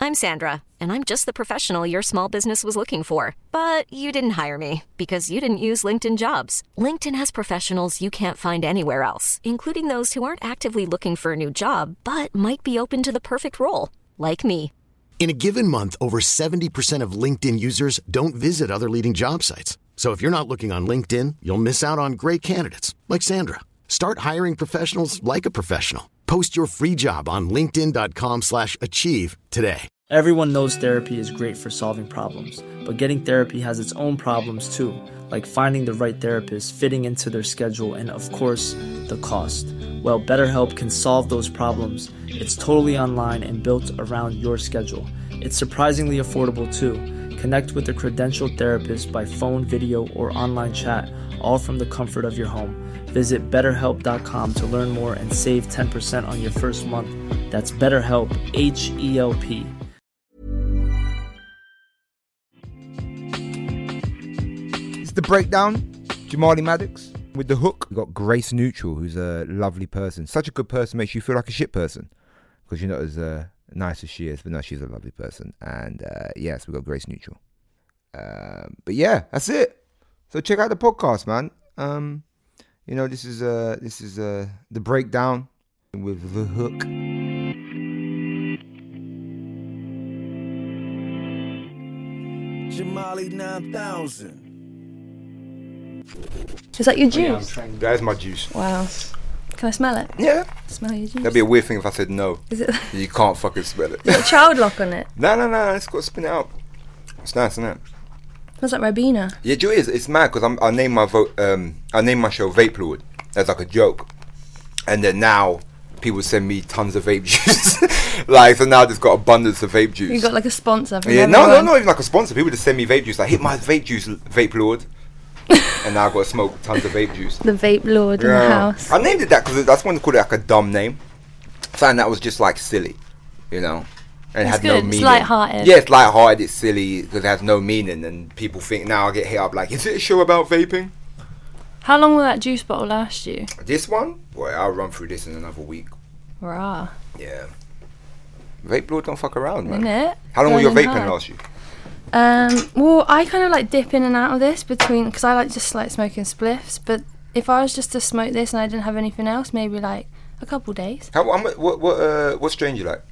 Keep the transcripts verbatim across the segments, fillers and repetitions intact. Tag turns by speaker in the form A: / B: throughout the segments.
A: I'm Sandra, and I'm just the professional your small business was looking for. But you didn't hire me because you didn't use LinkedIn Jobs. LinkedIn has professionals you can't find anywhere else, including those who aren't actively looking for a new job, but might be open to the perfect role, like me.
B: In a given month, over seventy percent of LinkedIn users don't visit other leading job sites. So if you're not looking on LinkedIn, you'll miss out on great candidates like Sandra. Start hiring professionals like a professional. Post your free job on linkedin dot com slash achieve today.
C: Everyone knows therapy is great for solving problems, but getting therapy has its own problems too, like finding the right therapist, fitting into their schedule, and of course, the cost. Well, BetterHelp can solve those problems. It's totally online and built around your schedule. It's surprisingly affordable too. Connect with a credentialed therapist by phone, video, or online chat, all from the comfort of your home. Visit better help dot com to learn more and save ten percent on your first month. That's BetterHelp, H E L P.
D: It's The Breakdown, Jamali Maddox with The Hook. We've got Grace Neutral, who's a lovely person. Such a good person, makes you feel like a shit person because you're not as uh, nice as she is, but no, she's a lovely person. And uh, yes, we've got Grace Neutral. Um, but yeah, that's it. So check out the podcast, man. Um, you know, this is uh, this is uh, The Breakdown with The Hook.
E: Jamali nine thousand.
F: Is that your juice?
D: That is my juice.
F: Wow. Can I smell it?
D: Yeah.
F: Smell your juice.
D: That'd be a weird thing if I said no.
F: Is it?
D: You can't fucking smell it.
F: Is it a child lock on it?
D: No, no, no. It's got to spin it out. It's nice, isn't it?
F: Smells like Ribena.
D: Yeah, do you know what it is? It's mad because I named my vote. Um, I named my show Vape Lord. That's like a joke, and then now people send me tons of vape juice. Like, so now I just got abundance of vape juice.
F: You got like a sponsor. From
D: yeah,
F: everyone.
D: no, no, not even like a sponsor. People just send me vape juice. Like, hit my vape juice, Vape Lord. And now I've got to smoke tons of vape juice.
F: The Vape Lord
D: yeah.
F: in the house.
D: I named it that because I just wanted to call it like a dumb name. Something that was just like silly, you know. And
F: It's
D: had
F: good.
D: no
F: It's
D: meaning.
F: light-hearted.
D: Yeah, it's light-hearted. It's silly because it has no meaning, and people think now I get hit up like, is it a show about vaping?
F: How long will that juice bottle last you?
D: This one, boy, I'll run through this in another week.
F: Rah.
D: Yeah. Vape Lord don't fuck around, man.
F: Innit?
D: How long will your
F: Burning
D: vaping
F: hard.
D: last you?
F: Um, well, I kind of like dip in and out of this between, because I like just like smoking spliffs, but if I was just to smoke this and I didn't have anything else, maybe like a couple days.
D: How what what what, uh, what strain do you like?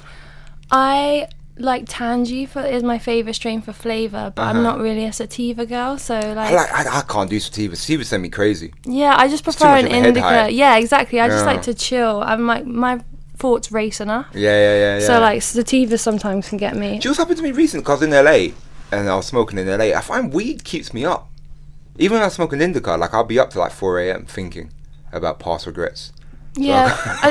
F: I like Tangy for is my favourite strain for flavour, but
D: Uh-huh.
F: I'm not really a sativa girl, so like,
D: I like I, I can't do sativa. Sativa send me crazy.
F: yeah, I just
D: It's too
F: prefer
D: much
F: an
D: of a head
F: indica.
D: high.
F: Yeah, exactly. I just
D: Yeah.
F: like to chill. I'm like my thoughts race enough.
D: Yeah, yeah, yeah, yeah.
F: So like sativa sometimes can get me.
D: Do you know what's happened to me recently? Because I was in L A and I was smoking in L A. I find weed keeps me up. Even when I'm smoking indica, like I'll be up to like four a.m. thinking about past regrets.
F: Yeah.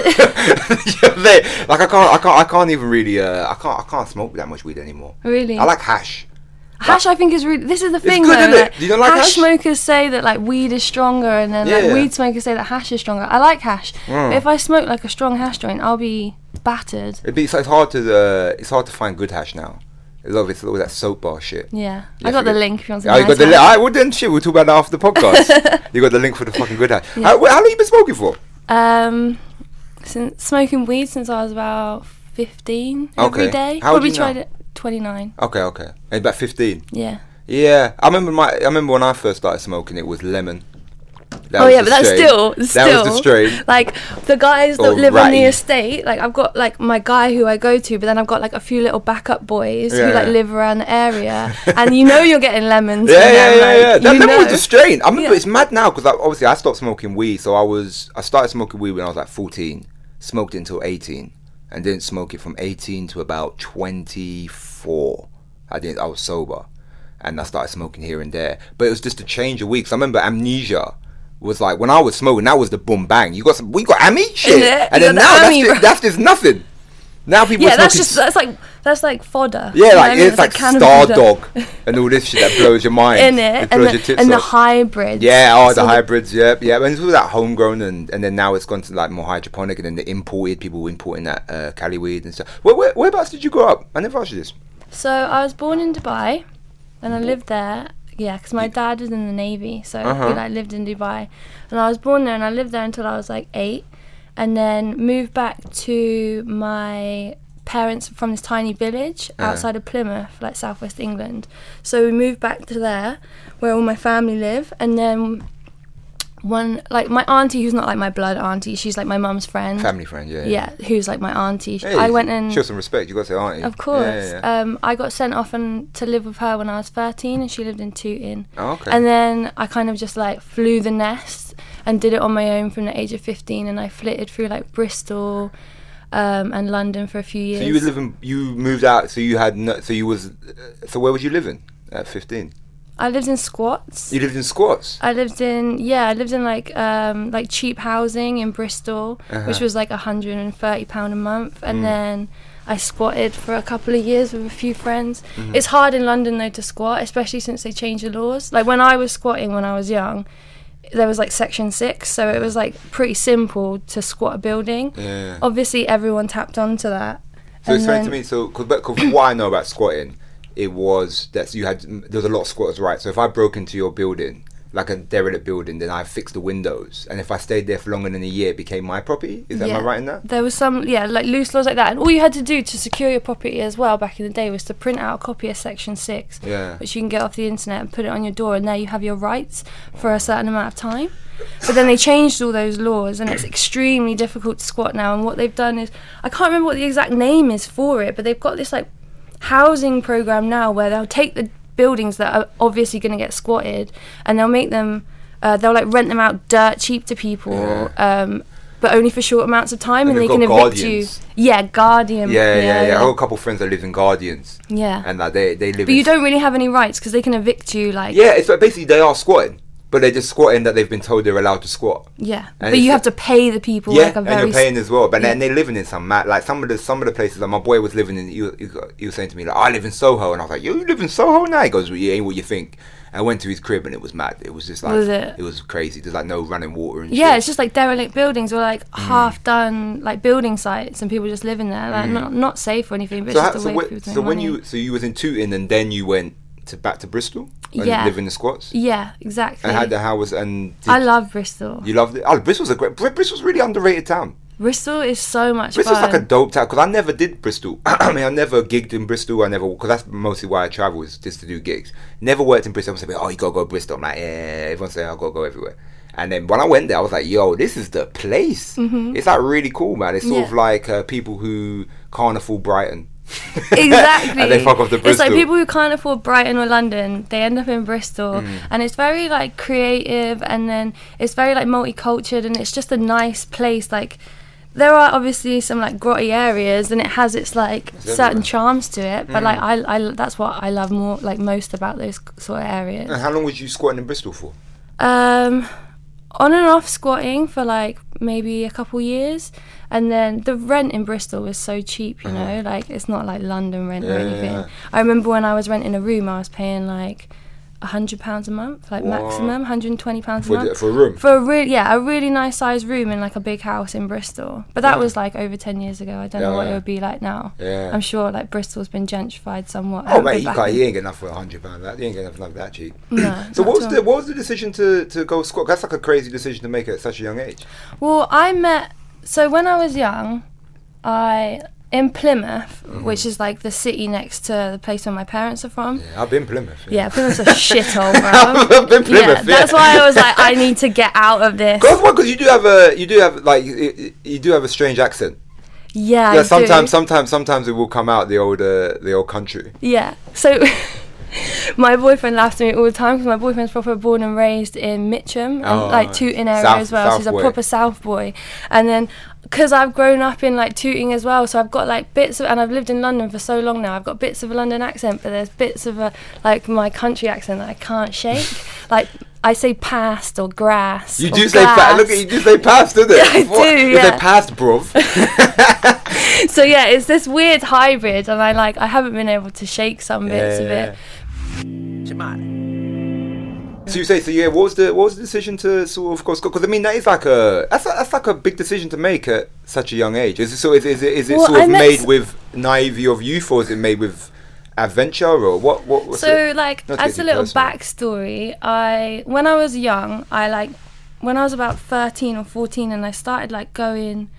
D: Mate, like I can't, I can't, I can't even really, uh, I can't, I can't smoke that much weed anymore.
F: Really?
D: I like hash.
F: Hash, I think, is really. This is the thing,
D: good,
F: though.
D: isn't it?
F: Like,
D: You don't like
F: hash,
D: hash?
F: smokers say that like weed is stronger, and then
D: Yeah.
F: like weed smokers say that hash is stronger. I like hash,
D: Mm.
F: but if I smoke like a strong hash joint, I'll be battered.
D: It'd be, so it's hard to, uh, it's hard to find good hash now. A lot of it's all that soap bar shit.
F: Yeah,
D: Yeah,
F: I got the
D: forget-
F: link if you want to.
D: Oh, you got the link. Alright, well then, shit. We'll talk about that after the podcast. You got the link for the fucking good hash.
F: Yeah.
D: How, how long you been smoking for?
F: Um, since smoking weed since I was about fifteen every
D: Okay.
F: day.
D: How old
F: Probably
D: you now?
F: tried it twenty-nine.
D: Okay, okay. And about fifteen.
F: Yeah.
D: Yeah, I remember my. I remember when I first started smoking, it was lemon. That
F: oh
D: was
F: yeah,
D: the
F: but that's
D: strain.
F: still,
D: That
F: still
D: was the strain.
F: like the guys that
D: Or
F: live on the
D: ratty.
F: estate. Like I've got like my guy who I go to, but then I've got like a few little backup boys
D: Yeah,
F: who like
D: yeah.
F: live around the area, and you know you're getting lemons.
D: Yeah,
F: from
D: yeah,
F: them,
D: yeah,
F: like,
D: yeah. That
F: you
D: lemon was
F: know.
D: the strain. I remember
F: Yeah.
D: it's mad now because obviously I stopped smoking weed, so I was I started smoking weed when I was like fourteen, smoked it until eighteen, and didn't smoke it from eighteen to about twenty-four. I didn't. I was sober, and I started smoking here and there. But it was just a change of weeks. I remember Amnesia was like when I was smoking, that was the boom bang. You got some, we got Ami shit,
F: Yeah,
D: and
F: you
D: then
F: got the
D: now that's
F: Ami,
D: just,
F: bro.
D: that's just nothing. Now people
F: Yeah,
D: are
F: that's
D: smoking
F: just that's like that's like fodder.
D: Yeah,
F: You know
D: like
F: what I mean?
D: it's like
F: cannabis
D: Star
F: fodder.
D: Dog and all this shit that blows your mind.
F: in it,
D: It
F: and
D: blows
F: the,
D: your tits
F: and the
D: off.
F: hybrids.
D: Yeah, oh,
F: So
D: the hybrids, yep, yeah. And it's all that homegrown, and, and then now it's gone to like more hydroponic, and then the imported people importing that uh, Cali weed and stuff. Where, where, whereabouts did you grow up? I never asked you this.
F: So I was born in Dubai, and I lived there. Yeah, because my dad was in the Navy, so
D: Uh-huh.
F: he like lived in Dubai, and I was born there, and I lived there until I was like eight, and then moved back to my parents from this tiny village
D: Yeah.
F: outside of Plymouth, like southwest England. So we moved back to there, where all my family live, and then one, like my auntie, who's not like my blood auntie, she's like my mum's friend.
D: Family friend, yeah.
F: Yeah, who's like my auntie.
D: Hey,
F: I went and
D: show some respect. You got to say auntie.
F: of course.
D: Yeah, yeah, yeah.
F: Um, I got sent off and to live with her when I was thirteen, and she lived in Tooting.
D: Oh, okay.
F: And then I kind of just like flew the nest and did it on my own from the age of fifteen, and I flitted through like Bristol um, and London for a few years.
D: So you were living. You moved out. So you had. No, so you was. Uh, so where was you living at fifteen?
F: I lived in squats.
D: You lived in squats.
F: I lived in yeah, I lived in like um, like cheap housing in Bristol,
D: Uh-huh.
F: which was like a hundred and thirty pound a month, and
D: Mm.
F: then I squatted for a couple of years with a few friends.
D: Mhm.
F: It's hard in London though to squat, especially since they changed the laws. Like when I was squatting when I was young, there was like section six, so it was like pretty simple to squat a building.
D: Yeah.
F: Obviously, everyone tapped onto that.
D: So
F: and
D: explain
F: then-
D: to me. So because what I know about squatting, it was that you had there was a lot of squatters' rights. So if I broke into your building, like a derelict building, then I fixed the windows, and if I stayed there for longer than a year, it became my property. Is that am I
F: Yeah.
D: right in that?
F: There was some, yeah, like loose laws like that. And all you had to do to secure your property as well back in the day was to print out a copy of Section six,
D: Yeah.
F: which you can get off the internet and put it on your door, and there you have your rights for a certain amount of time. But then they changed all those laws, and it's extremely difficult to squat now. And what they've done is, I can't remember what the exact name is for it, but they've got this like housing program now where they'll take the buildings that are obviously going to get squatted, and they'll make them uh, they'll like rent them out dirt cheap to people,
D: Yeah.
F: um, but only for short amounts of time,
D: And
F: and, they
D: they've
F: can
D: got
F: evict
D: guardians.
F: you. Yeah, guardian.
D: Yeah, yeah, yeah. I
F: yeah.
D: got a couple of friends that live in Guardians,
F: Yeah.
D: and like they they live.
F: But
D: in
F: you don't really have any rights because they can evict you. Like
D: Yeah, it's like basically they are squatting, but they're just squatting that they've been told they're allowed to squat.
F: yeah.
D: And
F: But you
D: it's-
F: have to pay the people.
D: Yeah,
F: like a
D: and
F: very
D: you're paying as well. But
F: yeah.
D: then they're living in some mad, like some of the some of the places. Like my boy was living in. He, was- he was- he was saying to me like, I live in Soho, and I was like, Yo, you live in Soho now? He goes, well, yeah, ain't what you think. And I went to his crib, and it was mad. It was just like
F: Was it?
D: was crazy. There's like no running water and
F: Yeah,
D: shit.
F: it's just like derelict buildings or like half done like building sites, and people just living there. Like not not safe or anything, but
D: So,
F: it's
D: how,
F: just a
D: so,
F: way
D: wh-
F: for people to
D: so
F: make
D: when
F: money.
D: you so you was in Tooting, and then you went to back to Bristol and
F: Yeah.
D: live in the squats.
F: Yeah, exactly.
D: And how the how was and did
F: I love Bristol.
D: you loved it? Oh, Bristol's a great. Br- Bristol's a really underrated town.
F: Bristol is so much
D: Bristol's
F: fun.
D: like a dope town because I never did Bristol. I mean, I never gigged in Bristol. I never because that's mostly why I travel is just to do gigs. Never worked in Bristol. I'm saying, oh, you gotta go to Bristol. I'm like, yeah. Everyone's saying I gotta go everywhere. And then when I went there, I was like, yo, this is the place.
F: Mhm.
D: It's like really cool, man. It's sort
F: Yeah.
D: of like uh, people who can't afford Brighton.
F: Exactly.
D: And they fuck off to Bristol.
F: It's like people who can't afford Brighton or London, they end up in Bristol,
D: Mm.
F: and it's very like creative, and then it's very like multicultural, and it's just a nice place. Like there are obviously some like grotty areas, and it has its like
D: It's
F: certain
D: everywhere.
F: charms to it. But
D: Mm.
F: like I, I, that's what I love more like most about those sort of areas.
D: And how long was you squatting in Bristol for?
F: Um, on and off squatting for like maybe a couple years, and then the rent in Bristol was so cheap, you
D: Uh-huh.
F: know, like it's not like London rent
D: Yeah,
F: or
D: yeah,
F: anything.
D: yeah.
F: I remember when I was renting a room, I was paying like a hundred pounds a month, like
D: What?
F: maximum, one hundred and twenty pounds a
D: For
F: month
D: the- for a room?
F: For a really, yeah, a really nice sized room in like a big house in Bristol. But that
D: Yeah.
F: was like over ten years ago. I don't know
D: Yeah,
F: what
D: yeah.
F: it would be like now.
D: Yeah.
F: I'm sure like Bristol's been gentrified somewhat. I
D: Oh
F: haven't
D: mate,
F: been
D: you
F: back
D: can't.
F: in-
D: You ain't get enough for a hundred pound. That you ain't get enough for that cheap.
F: No,
D: So
F: not
D: what was
F: at
D: the
F: all.
D: what was the decision to to go squat? That's like a crazy decision to make at such a young age.
F: Well, I met. So when I was young, I in Plymouth,
D: Mm-hmm.
F: which is like the city next to the place where my parents are from.
D: Yeah, I've been Plymouth.
F: Yeah, Plymouth's a shithole, bro.
D: I've been Plymouth.
F: Yeah, that's why I was like, I need to get out of this.
D: Because you do have a you do have like you, you do have a strange accent.
F: Yeah,
D: Yeah,
F: I
D: sometimes
F: do.
D: sometimes sometimes it will come out the old uh, the old country.
F: Yeah. So my boyfriend laughs at me all the time because my boyfriend's proper born and raised in Mitcham and
D: Oh,
F: like Tooting area
D: South-
F: as well. So
D: South
F: he's a
D: boy.
F: proper South boy. And then because I've grown up in like Tooting as well, so I've got like bits of, and I've lived in London for so long now, I've got bits of a London accent, but there's bits of a like my country accent that I can't shake. Like I say past or grass.
D: You
F: or
D: do say pa-
F: glass.
D: look at you do say past, didn't it?
F: Yeah, I
D: What?
F: do,
D: You
F: yeah.
D: say past, bruv.
F: So yeah, it's this weird hybrid, and I like I haven't been able to shake some bits
D: Yeah,
F: of
D: yeah,
F: it.
D: So you say so? Yeah. What was the what was the decision to sort of because because I mean that is like a that's a, that's like a big decision to make at such a young age. Is it so? Is, is it is it
F: Well,
D: sort
F: I
D: of
F: met
D: made
F: s-
D: with naivety of youth, or is it made with adventure, or what? What? What's
F: So
D: it?
F: like
D: Not to
F: as
D: get
F: a
D: too
F: little
D: personal.
F: backstory, I when I was young, I like when I was about thirteen or fourteen, and I started like going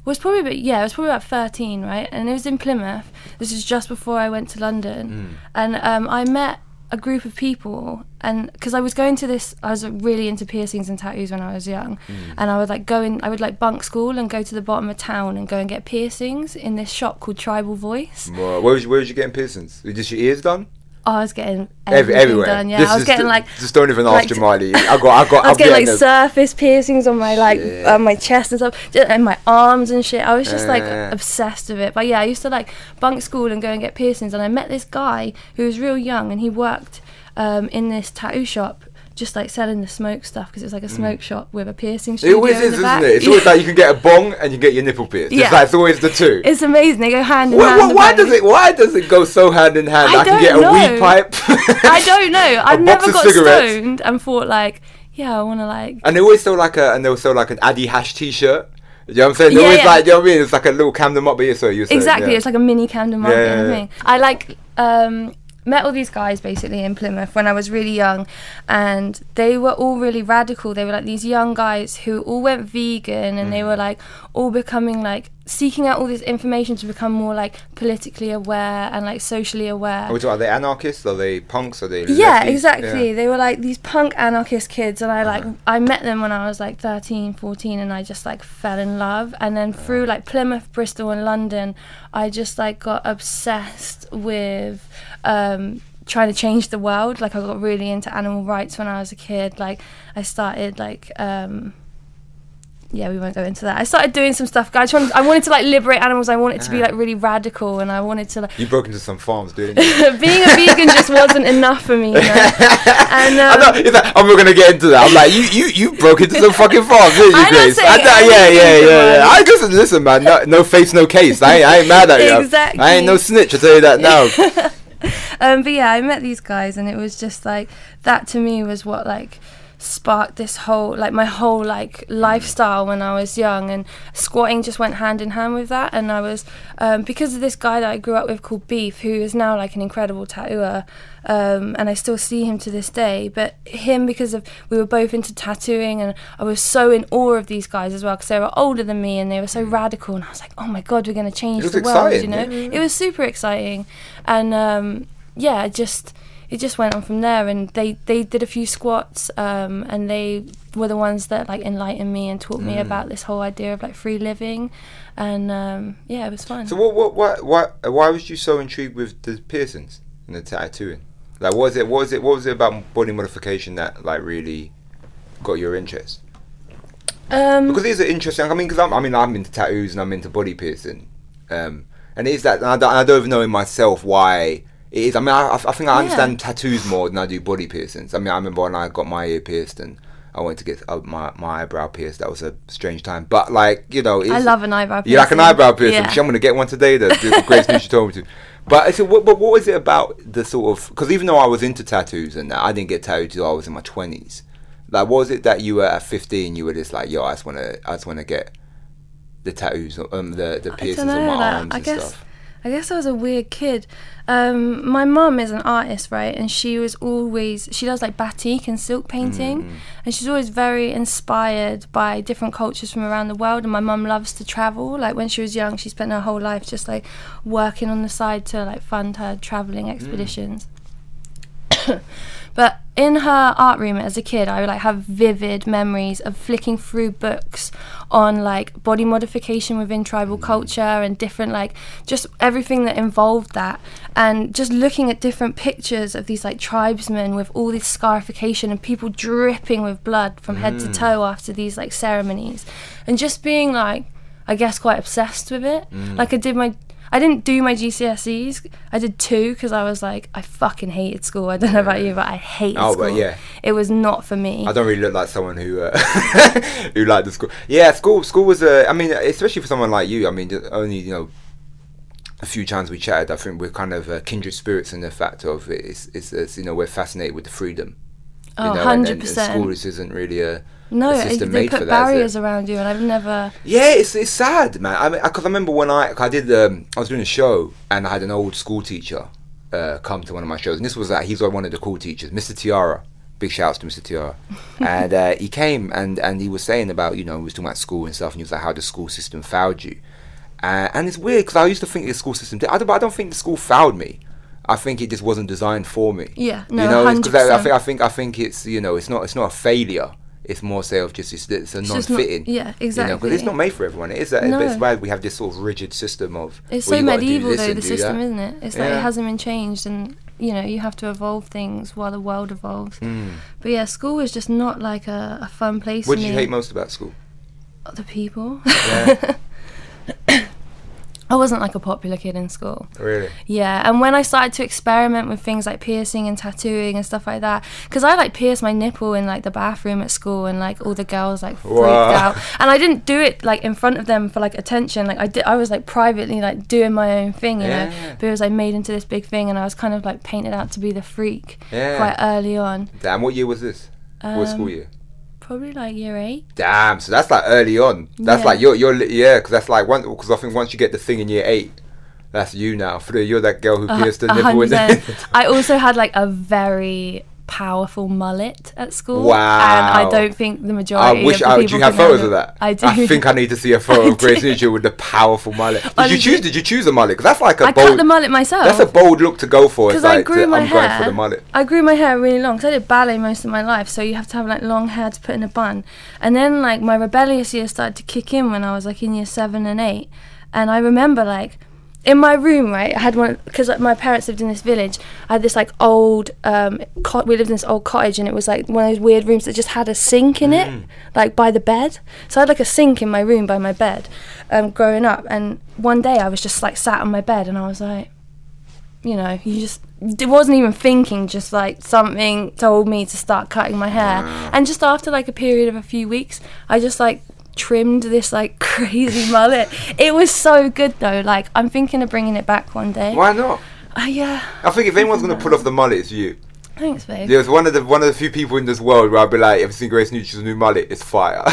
F: was probably about, yeah, it was probably about thirteen, right? And it was in Plymouth. This is just before I went to London.
D: Mm.
F: And um, I met a group of people, and because I was going to this, I was really into piercings and tattoos when I was young.
D: Mm.
F: And I would like go in, I would like bunk school and go to the bottom of town and go and get piercings in this shop called Tribal Voice.
D: Well, where was you, where was you getting piercings? Were just your ears done?
F: Oh, I was getting
D: Every,
F: everything
D: everywhere.
F: done. Yeah,
D: This
F: I was
D: is
F: getting
D: the-
F: like
D: just don't even
F: like,
D: ask Jamali. I got, I got.
F: I was
D: I'm
F: getting like
D: those-
F: surface piercings on my like
D: Yeah.
F: uh, my chest and stuff, ju- and my arms and shit. I was just like
D: Yeah.
F: obsessed with it. But yeah, I used to like bunk school and go and get piercings. And I met this guy who was real young, and he worked um, in this tattoo shop, just like selling the smoke stuff, because it was like a smoke shop with a piercing
D: It
F: studio
D: always
F: in
D: is,
F: the
D: isn't
F: back.
D: it? It's always like you can get a bong and you get your nipple pierced.
F: Yeah.
D: It's like it's always the two.
F: It's amazing. They go hand in
D: Why,
F: hand.
D: why, why does
F: apparently.
D: it? Why does it go so hand in hand?
F: I
D: I, can
F: don't
D: get a
F: know.
D: weed pipe.
F: I don't know. I
D: A box
F: never
D: of
F: got
D: cigarettes.
F: stoned and thought like, yeah, I want to like.
D: And they always sell like a, and they'll sell like an Addy Hash T-shirt. You know what I'm saying? They
F: Yeah,
D: always
F: yeah.
D: like, you know what I mean? It's like a little Camden Market. Yeah, so you saying,
F: Exactly,
D: yeah.
F: it's like a mini Camden Market
D: Yeah, yeah, yeah.
F: thing. I like um, met all these guys basically in Plymouth when I was really young, and they were all really radical. They were like these young guys who all went vegan, and
D: Mm.
F: they were like all becoming like seeking out all this information to become more like politically aware and like socially aware.
D: Are we talking, are they anarchists? Are they punks? Are they
F: Yeah,
D: lefties?
F: exactly.
D: Yeah.
F: They were like these punk anarchist kids, and I like
D: Uh-huh.
F: I met them when I was like thirteen, fourteen, and I just like fell in love. And then through like Plymouth, Bristol and London, I just like got obsessed with um trying to change the world. Like I got really into animal rights when I was a kid. Like I started like um yeah, we won't go into that. I started doing some stuff. I just wanted, I wanted to like liberate animals. I wanted to be
D: Uh-huh.
F: like really radical, and I wanted to like
D: You broke into some farms, didn't you?
F: being a vegan just wasn't enough for me, you know. And
D: I
F: um,
D: know, it's like, I'm not gonna get into that. I'm like, you, you, you broke into some fucking farms, didn't you,
F: I'm not
D: Grace?
F: saying
D: I know, yeah,
F: every
D: yeah,
F: single
D: yeah, yeah.
F: one.
D: I just listen, man. No, no face, no case. I ain't, I ain't mad at you.
F: Exactly.
D: I ain't no snitch. I tell you that now.
F: um, but yeah, I met these guys, and it was just like that to me was what like sparked this whole like my whole like lifestyle when I was young, and squatting just went hand in hand with that. And I was um, because of this guy that I grew up with called Beef, who is now like an incredible tattooer, um, and I still see him to this day. But him, because of we were both into tattooing, and I was so in awe of these guys as well, because they were older than me and they were so radical, and I was like, oh my god, we're going to change
D: It was
F: the world,
D: exciting,
F: you know.
D: yeah.
F: It was super exciting, and um, yeah, just it just went on from there. And they, they did a few squats, um, and they were the ones that like enlightened me and taught me about this whole idea of like free living, and um, yeah, it was fun.
D: So what, what, what, why, why was you so intrigued with the piercings and the tattooing? Like, what was it? What was it? What was it about body modification that like really got your interest?
F: um,
D: Because it is interesting. I mean, because I'm, I mean, I'm into tattoos and I'm into body piercing, um, and it is that. And I, don't, I don't even know in myself why it is. I mean, I, I think I understand
F: Yeah.
D: tattoos more than I do body piercings. I mean, I remember when I got my ear pierced and I went to get uh, my my eyebrow pierced. That was a strange time, but like you know, it's,
F: I love an eyebrow piercing.
D: you like an eyebrow piercing.
F: Yeah.
D: I'm gonna get one today. That the Grace New she told me to. But so, what, but what was it about the sort of? Because even though I was into tattoos and that, I didn't get tattooed till I was in my twenties. Like, what was it that you were at fifteen? You were just like, yo, I just wanna, I just wanna get the tattoos, um, the the
F: I
D: piercings
F: don't
D: on
F: know,
D: my
F: like,
D: arms
F: I
D: and
F: guess,
D: stuff.
F: I guess I was a weird kid. Um, my mum is an artist, right? And she was always, she does like batik and silk painting.
D: Mm.
F: And she's always very inspired by different cultures from around the world. And my mum loves to travel. Like when she was young, she spent her whole life just like working on the side to like fund her traveling expeditions. But in her art room as a kid, I would like have vivid memories of flicking through books on like body modification within tribal culture and different like just everything that involved that, and just looking at different pictures of these like tribesmen with all this scarification and people dripping with blood from head to toe after these like ceremonies, and just being like, I guess, quite obsessed with it. Like I did my I didn't do my G C S Es. I did two because I was like, I fucking hated school. I don't know about you, but I hated
D: Oh,
F: school.
D: but yeah.
F: It was not for me.
D: I don't really look like someone who uh, who liked the school. Yeah, school school was a. I mean, especially for someone like you. I mean, only you know a few times we chatted. I think we're kind of uh, kindred spirits in the fact of it's, it's, it's you know we're fascinated with the freedom. You
F: Oh,
D: know, and- and-
F: one hundred
D: and
F: percent.
D: School just isn't really a.
F: No,
D: a
F: it-
D: system
F: they
D: made for
F: put
D: that, is it?
F: barriers around you, and I've never.
D: Yeah, it's it's sad, man. I mean, because I, I remember when I I did um, I was doing a show and I had an old school teacher uh, come to one of my shows, and this was like he's one of the cool teachers, Mister Tiara, Big shouts to Mister Tiara. And uh, he came and, and he was saying about, you know, we was talking about school and stuff, and he was like, how the school system failed you. Uh, and it's weird because I used to think the school system did. I don't, I don't think the school failed me. I think it just wasn't designed for me.
F: Yeah, no,
D: you know,
F: one hundred
D: because I, I
F: percent.
D: think I think I think it's, you know, it's not it's not a failure. It's more say of just it's, it's a
F: It's just not-
D: non-fitting.
F: yeah, exactly.
D: Because it's not made for everyone. It is that.
F: No.
D: It's why we have this sort of rigid system of.
F: It's
D: well,
F: so
D: you gotta do
F: medieval
D: this
F: though,
D: and
F: the
D: do
F: system,
D: that.
F: isn't it? It's like
D: Yeah.
F: it hasn't been changed, and you know you have to evolve things while the world evolves.
D: Mm.
F: But yeah, school was just not like a, a fun place.
D: What
F: for
D: did you
F: me.
D: hate most about school?
F: The people.
D: Yeah.
F: I wasn't like a popular kid in school.
D: Really?
F: Yeah, and when I started to experiment with things like piercing and tattooing and stuff like that, because I like pierced my nipple in like the bathroom at school, and like all the girls like freaked
D: Wow.
F: out, and I didn't do it like in front of them for like attention. Like I did, I was like privately like doing my own thing, you know.
D: Yeah.
F: But it was like made into this big thing, and I was kind of like painted out to be the freak
D: Yeah.
F: quite early on.
D: Damn. What year was this? what school
F: Um,
D: year?
F: Probably like year eight.
D: Damn. So that's like early on. That's
F: Yeah.
D: like you're you're li- yeah. Because that's like one. Because I think once you get the thing in year eight, that's you now. For the, you're that girl who
F: A hu-
D: pierced the
F: a
D: nipple.
F: hundred
D: In
F: percent. I also had like a very powerful mullet at school.
D: Wow.
F: And I don't think the majority
D: I wish.
F: of the
D: I,
F: people
D: do you have
F: can
D: photos
F: handle-
D: of that?
F: I do.
D: I think I need to see a photo
F: I
D: of Grace
F: do.
D: Nuccio with the powerful mullet. Did you
F: Honestly.
D: choose? Did you choose a mullet? Because that's like a
F: I
D: bold.
F: cut the mullet myself.
D: That's a bold look to go for. It's
F: Because I
D: like
F: grew
D: to-
F: my
D: I'm
F: hair.
D: going for the mullet.
F: I grew my hair really long because I did ballet most of my life, so you have to have like long hair to put in a bun. And then like my rebellious years started to kick in when I was like in year seven and eight. And I remember like in my room, right, I had one because like, my parents lived in this village. I had this like old, um, co- we lived in this old cottage, and it was like one of those weird rooms that just had a sink in it, like by the bed. So I had like a sink in my room by my bed, um, growing up. And one day I was just like sat on my bed, and I was like, you know, you just, it wasn't even thinking, just like something told me to start cutting my hair. And just after like a period of a few weeks, I just like trimmed this like crazy mullet. It was so good though. Like I'm thinking of bringing it back one day.
D: Why not?
F: Uh, yeah,
D: I think if anyone's gonna pull off the mullet, it's you.
F: thanks, babe.
D: There's one of the one of the few people in this world where I'd be like, "Have you seen Grace Nuccio's new mullet? It's fire.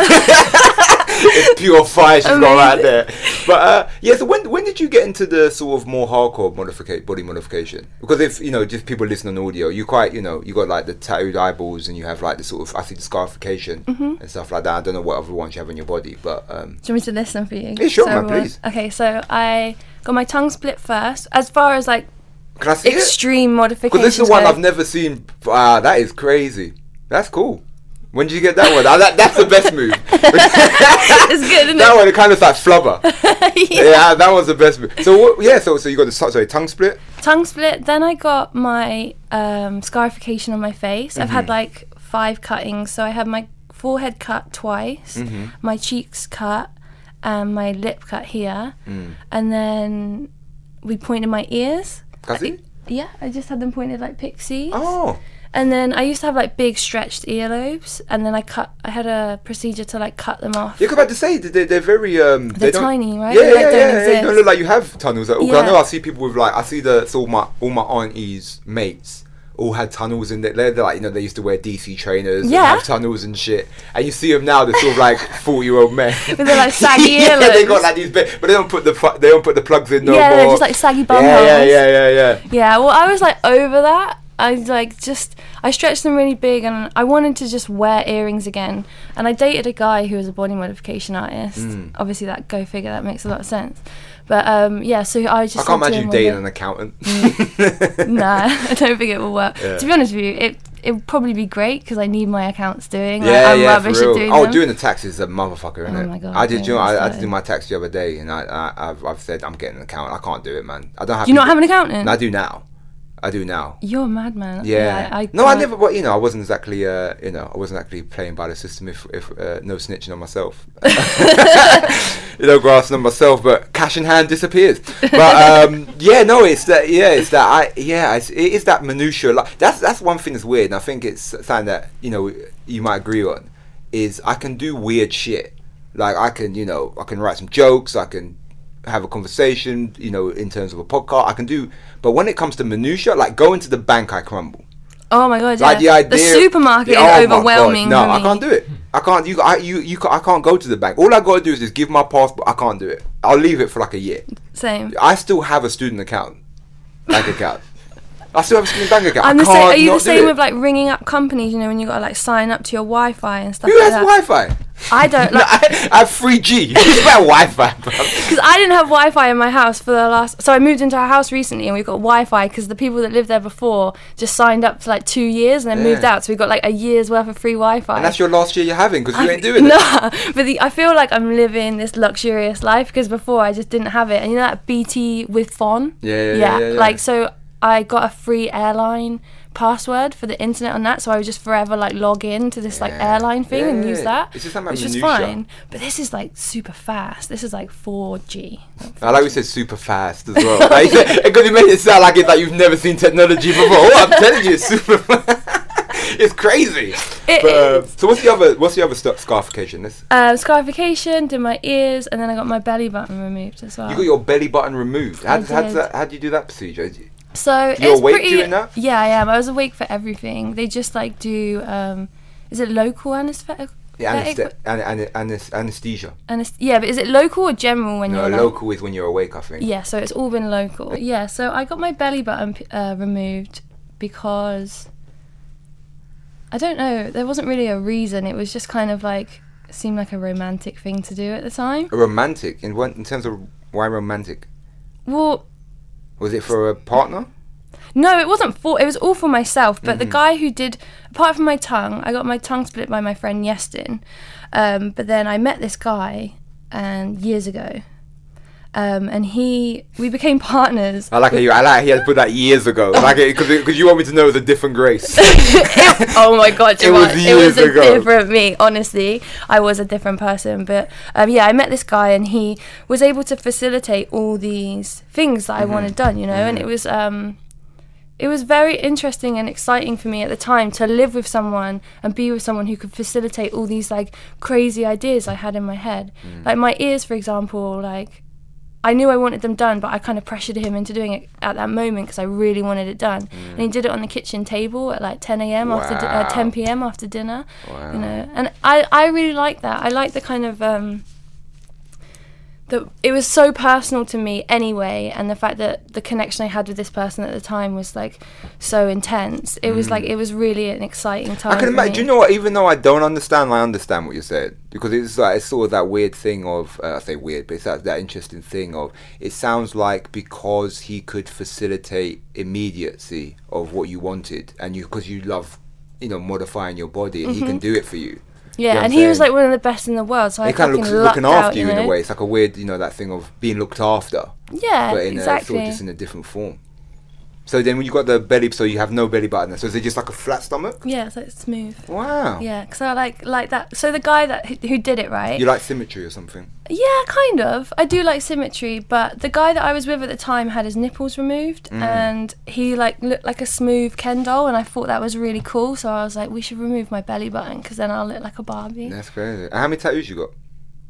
D: It's pure fire she's got right
F: Amazing.
D: there." But uh, yeah, so when when did you get into the sort of more hardcore modification, body modification? Because if you know, just people listening on audio, you quite you know, you got like the tattooed eyeballs, and you have like the sort of I see the scarification
F: Mm-hmm.
D: and stuff like that. I don't know what other ones you have on your body, but um,
F: Do you want me to listen for you?
D: Yeah, sure, man,
F: everyone-
D: please.
F: Okay, so I got my tongue split first. As far as like
D: can I see it?
F: extreme modifications.
D: Because this is the one
F: go.
D: I've never seen. Ah, that is crazy. That's cool. When did you get that one? Ah, that, that's the best move.
F: It's good, isn't
D: That
F: it?
D: one, it kind of like flubber. yeah. that was the best move. So what, yeah, so so you got the sorry tongue split.
F: Tongue split. Then I got my um, scarification on my face. I've
D: Mm-hmm.
F: had like five cuttings. So I had my forehead cut twice,
D: Mm-hmm.
F: my cheeks cut, and my lip cut here.
D: Mm.
F: And then we pointed my ears.
D: Can I see?
F: Yeah, I just had them pointed like pixies.
D: Oh,
F: And then I used to have like big stretched earlobes, and then I cut. I had a procedure to like cut them off.
D: yeah. Because I had to say they're, they're very um.
F: They're
D: they don't,
F: tiny, right?
D: Yeah,
F: They, like,
D: yeah,
F: don't
D: yeah. yeah. You
F: exist.
D: don't look like you have tunnels at all. 'Cause I know
F: Yeah.
D: I see people with like I see the so all my all my aunties mates all had tunnels in there. They're, they're like you know they used to wear D C trainers and
F: Yeah.
D: have tunnels and shit. And you see them now, they're sort of like forty year old men
F: With their, like, saggy
D: yeah, they
F: earlobes.
D: got like these, big, but they don't put the fu- they don't put the plugs in no
F: Yeah,
D: more.
F: they're just like saggy bum
D: yeah, yeah,
F: holes.
D: yeah, yeah, yeah.
F: Yeah, well, I was like over that. I like just I stretched them really big, and I wanted to just wear earrings again. And I dated a guy who was a body modification artist.
D: Mm.
F: Obviously, that go figure. That makes a lot of sense. But um, yeah, so I just
D: I can't
F: said to
D: imagine
F: him
D: you
F: one
D: dating
F: day-
D: an accountant.
F: Nah, I don't think it will work.
D: Yeah.
F: To be honest with you, it it would probably be great because I need my accounts doing. Like,
D: Yeah,
F: I'm
D: yeah, for
F: rubbish at
D: real.
F: doing
D: Oh,
F: them.
D: doing the tax is a motherfucker, isn't
F: Oh
D: it?
F: my God,
D: I did. You know,
F: yeah,
D: I, I had
F: so-
D: to do my tax the other day, and I, I I've, I've said I'm getting an accountant. I can't do it, man. I don't have.
F: Do you not
D: people-
F: have an accountant?
D: No, I do now. I do now.
F: You're a madman.
D: Yeah.
F: I, I
D: no, I
F: can't-
D: never. But you know, I wasn't exactly. Uh, you know, I wasn't actually playing by the system. If, if uh, no snitching on myself. You know, grasping on myself, but cash in hand disappears. But um, yeah, no, it's that. Yeah, it's that. I yeah, it's, it is that minutia. Like that's that's one thing that's weird, and I think it's something that you know you might agree on. Is I can do weird shit. Like I can, you know, I can write some jokes. I can have a conversation, you know, in terms of a podcast. I can do, but when it comes to minutia, like going to the bank, I crumble.
F: Oh my god! Yeah.
D: Like the idea,
F: supermarket
D: Yeah,
F: is
D: oh my
F: overwhelming.
D: God. No,
F: for
D: I
F: me.
D: can't do it. I can't. You, I, you, you. ca- I can't go to the bank. All I got to do is just give my passport. I can't do it. I'll leave it for like a year.
F: Same.
D: I still have a student account, bank account. I still have a skinny bank account.
F: I'm
D: I
F: the
D: can't
F: same. Are you
D: not
F: the same
D: do
F: with
D: it.
F: like ringing up companies? You know, when you got to like sign up to your Wi-Fi and stuff.
D: Who
F: like
D: has
F: that?
D: Wi-Fi?
F: I don't.
D: No,
F: Like,
D: I, I have three G. It's about Wi-Fi, bro.
F: Because I didn't have Wi-Fi in my house for the last. So I moved into our house recently, and we got Wi-Fi because the people that lived there before just signed up for like two years and then
D: Yeah.
F: moved out. So we got like a year's worth of free Wi-Fi.
D: And that's your last year you're having because you ain't doing it.
F: Nah, but the, I feel like I'm living this luxurious life because before I just didn't have it. And you know that B T with Fon?
D: Yeah, yeah, yeah, yeah, yeah.
F: Like, so I got a free airline password for the internet on that, so I would just forever like log in to this like
D: Yeah.
F: airline thing
D: Yeah,
F: and
D: yeah,
F: use
D: yeah.
F: that,
D: It's just that much
F: which was
D: minutia.
F: fine. But this is like super fast. This is like four G.
D: I like we said super fast as well. Like, because it made it sound like it's like you've never seen technology before. Oh, I'm telling you, it's super fast. It's crazy.
F: It
D: But, uh,
F: is.
D: so what's the other? What's the other st- scarification? This
F: Um, scarification, did my ears, and then I got my belly button removed as well.
D: you got your belly button removed. How
F: I
D: does how does
F: did.
D: that? How do you do that procedure?
F: So
D: You're
F: it's
D: awake
F: pretty,
D: during that?
F: Yeah, I am. I was awake for everything. They just like do. Um, is it local anesthetic?
D: Yeah, anesthe- an- an- anes- anesthesia.
F: Anest- yeah, but is it local or general when
D: No,
F: you're like-
D: local is when you're awake, I think.
F: Yeah, so it's all been local. Yeah, so I got my belly button uh, removed because I don't know. There wasn't really a reason. It was just kind of like seemed like a romantic thing to do at the time.
D: A romantic in what, in terms of why romantic?
F: Well,
D: Was it for a partner?
F: no, it wasn't for. It was all for myself. But the
D: Mm-hmm.
F: guy who did, apart from my tongue, I got my tongue split by my friend Yestin. Um, but then I met this guy, and years ago, um, and he, we became partners.
D: I like how you. I like how he had put that years ago. Like because because you want me to know it was a different Grace.
F: Oh my god,
D: It was
F: Javon, it
D: years
F: was a
D: ago.
F: different me. Honestly, I was a different person. But um, yeah, I met this guy, and he was able to facilitate all these things that I
D: Mm-hmm.
F: wanted done. You know, and it was um, it was very interesting and exciting for me at the time to live with someone and be with someone who could facilitate all these like crazy ideas I had in my head.
D: Mm.
F: Like my ears, for example, like. I knew I wanted them done, but I kind of pressured him into doing it at that moment because I really wanted it done.
D: Mm.
F: And he did it on the kitchen table at like ten a.m. after di- uh,
D: Wow.
F: ten p.m. after dinner.
D: Wow.
F: You know, and I, I really like that. I like the kind of um, that it was so personal to me anyway, and the fact that the connection I had with this person at the time was like so intense. It was like it was really an exciting time.
D: Mm. I can
F: for
D: imagine.
F: me.
D: Do you know what? Even though I don't understand, I understand what you said because it's like it's sort of that weird thing of uh, I say weird, but it's that, that interesting thing of it sounds like because he could facilitate immediacy of what you wanted, and you because you love you know modifying your body, and he can do it for you.
F: Yeah,
D: You know what
F: and
D: I'm
F: he was
D: saying?
F: like one of the best in the world. So I
D: He kind of
F: fucking
D: looks
F: lucked
D: looking
F: out,
D: after you,
F: you
D: in
F: know?
D: a way. It's like a weird, you know, that thing of being looked after,
F: Yeah,
D: but in a,
F: exactly.
D: sort of just in a different form. So then when you got the belly, so you have no belly button. So is it just like a flat stomach?
F: Yeah, it's like smooth.
D: Wow.
F: Yeah, because I like like that. So the guy that who, who did it, right?
D: You like symmetry or something?
F: Yeah, kind of. I do like symmetry, but the guy that I was with at the time had his nipples removed,
D: Mm.
F: and he like looked like a smooth Ken doll, and I thought that was really cool. So I was like, we should remove my belly button because then I'll look like a Barbie.
D: That's crazy. And how many tattoos you got?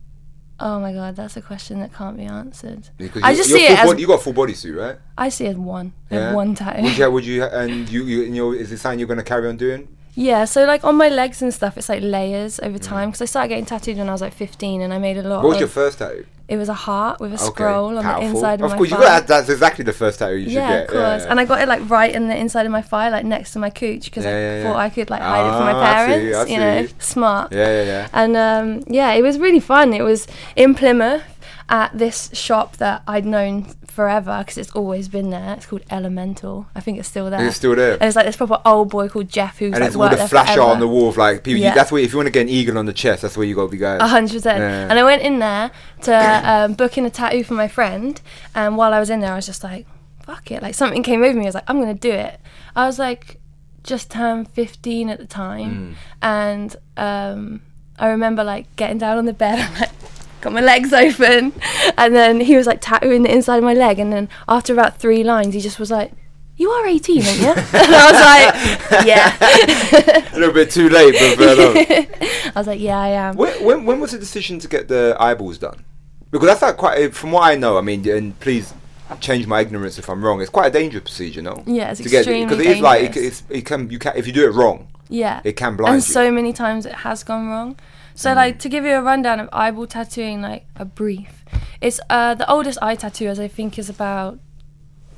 F: Oh my god, that's a question that can't be answered.
D: Because
F: I
D: you-
F: just
D: you're
F: see it
D: full
F: as
D: body, you got a full bodysuit, right?
F: I see it as one. I
D: Yeah.
F: have one tattoo.
D: Would you? Would you? And you, you, you know, is it something you're going to carry on doing?
F: Yeah, so like on my legs and stuff, it's like layers over time because I started getting tattooed when I was like fifteen, and I made a lot.
D: Mm. What was
F: of,
D: your first tattoo?
F: It was a heart with a
D: Okay,
F: scroll on
D: powerful.
F: the inside of,
D: of
F: my
D: course,
F: thigh.
D: you got that, that's exactly the first tattoo you should
F: Yeah,
D: get.
F: of course. And I got it like right in the inside of my thigh, like next to my cooch, because
D: Yeah,
F: I
D: yeah,
F: thought
D: yeah.
F: I could like hide it from my
D: Ah, I see,
F: parents.
D: I
F: you know,
D: see.
F: smart.
D: Yeah, yeah, yeah.
F: And um, yeah, it was really fun. It was in Plymouth at this shop that I'd known forever because it's always been there. It's called Elemental. I think it's still there.
D: It's still there.
F: And it's like this proper old boy called Jeff who's
D: And
F: like
D: it's all
F: worked
D: the
F: there
D: flash art
F: forever.
D: on the wall of like people.
F: Yeah.
D: You, that's where if you want to get an eagle on the chest, that's where you got to be going.
F: A hundred percent.
D: Yeah.
F: And I went in there to um, book in a tattoo for my friend, and while I was in there, I was just like, "Fuck it!" Like something came over me. I was like, "I'm gonna do it." I was like, just turned fifteen at the time, and um, I remember like getting down on the bed and like got my legs open, and then he was like tattooing the inside of my leg, and then after about three lines, he just was like, "You are eighteen, aren't you?" And I was like, "Yeah."
D: A little bit too late, but fair enough.
F: I was like, "Yeah, I am."
D: When, when, when was the decision to get the eyeballs done? Because that's like quite, from what I know, I mean, and please change my ignorance if I'm wrong. It's quite a dangerous procedure, no?
F: Yeah, it's
D: to get
F: extremely
D: because it is like it,
F: dangerous.
D: it's, it can you can if you do it wrong,
F: Yeah.
D: it can blind
F: and
D: you.
F: so many times it has gone wrong. So like to give you a rundown of eyeball tattooing, like a brief. It's uh the oldest eye tattoo, as I think, is about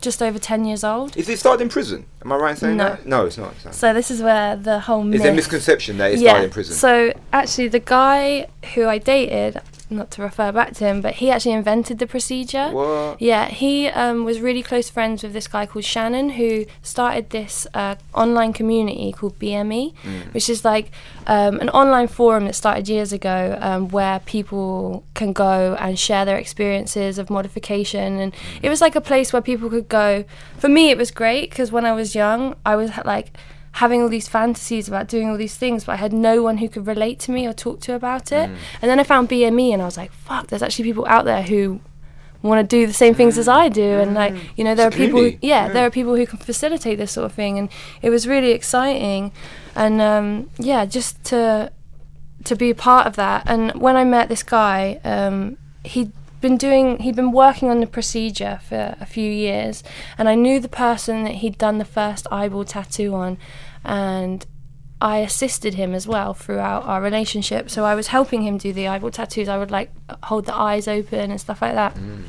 F: just over ten years old.
D: Is it started in prison? Am I right in saying
F: No.
D: that? No, it's not. It's not.
F: So this is where the whole myth...
D: Is there a misconception that it
F: yeah.
D: started in prison?
F: So actually, the guy who I dated, not to refer back to him, but he actually invented the procedure.
D: What?
F: Yeah, he um, was really close friends with this guy called Shannon, who started this uh, online community called B M E, mm. which is like um, an online forum that started years ago, um, where people can go and share their experiences of modification. And it was like a place where people could go. For me, it was great because when I was young, I was like having all these fantasies about doing all these things, but I had no one who could relate to me or talk to about it. Mm. And then I found B M E and I was like, fuck, there's actually people out there who want to do the same things mm. as I do. Mm. And like, you know, there it's are people who, yeah, yeah, there are people who can facilitate this sort of thing. And it was really exciting. And um, yeah, just to to be a part of that. And when I met this guy, um, he'd been doing he'd been working on the procedure for a few years, and I knew the person that he'd done the first eyeball tattoo on, and I assisted him as well throughout our relationship. So I was helping him do the eyeball tattoos. I would like hold the eyes open and stuff like that. Mm.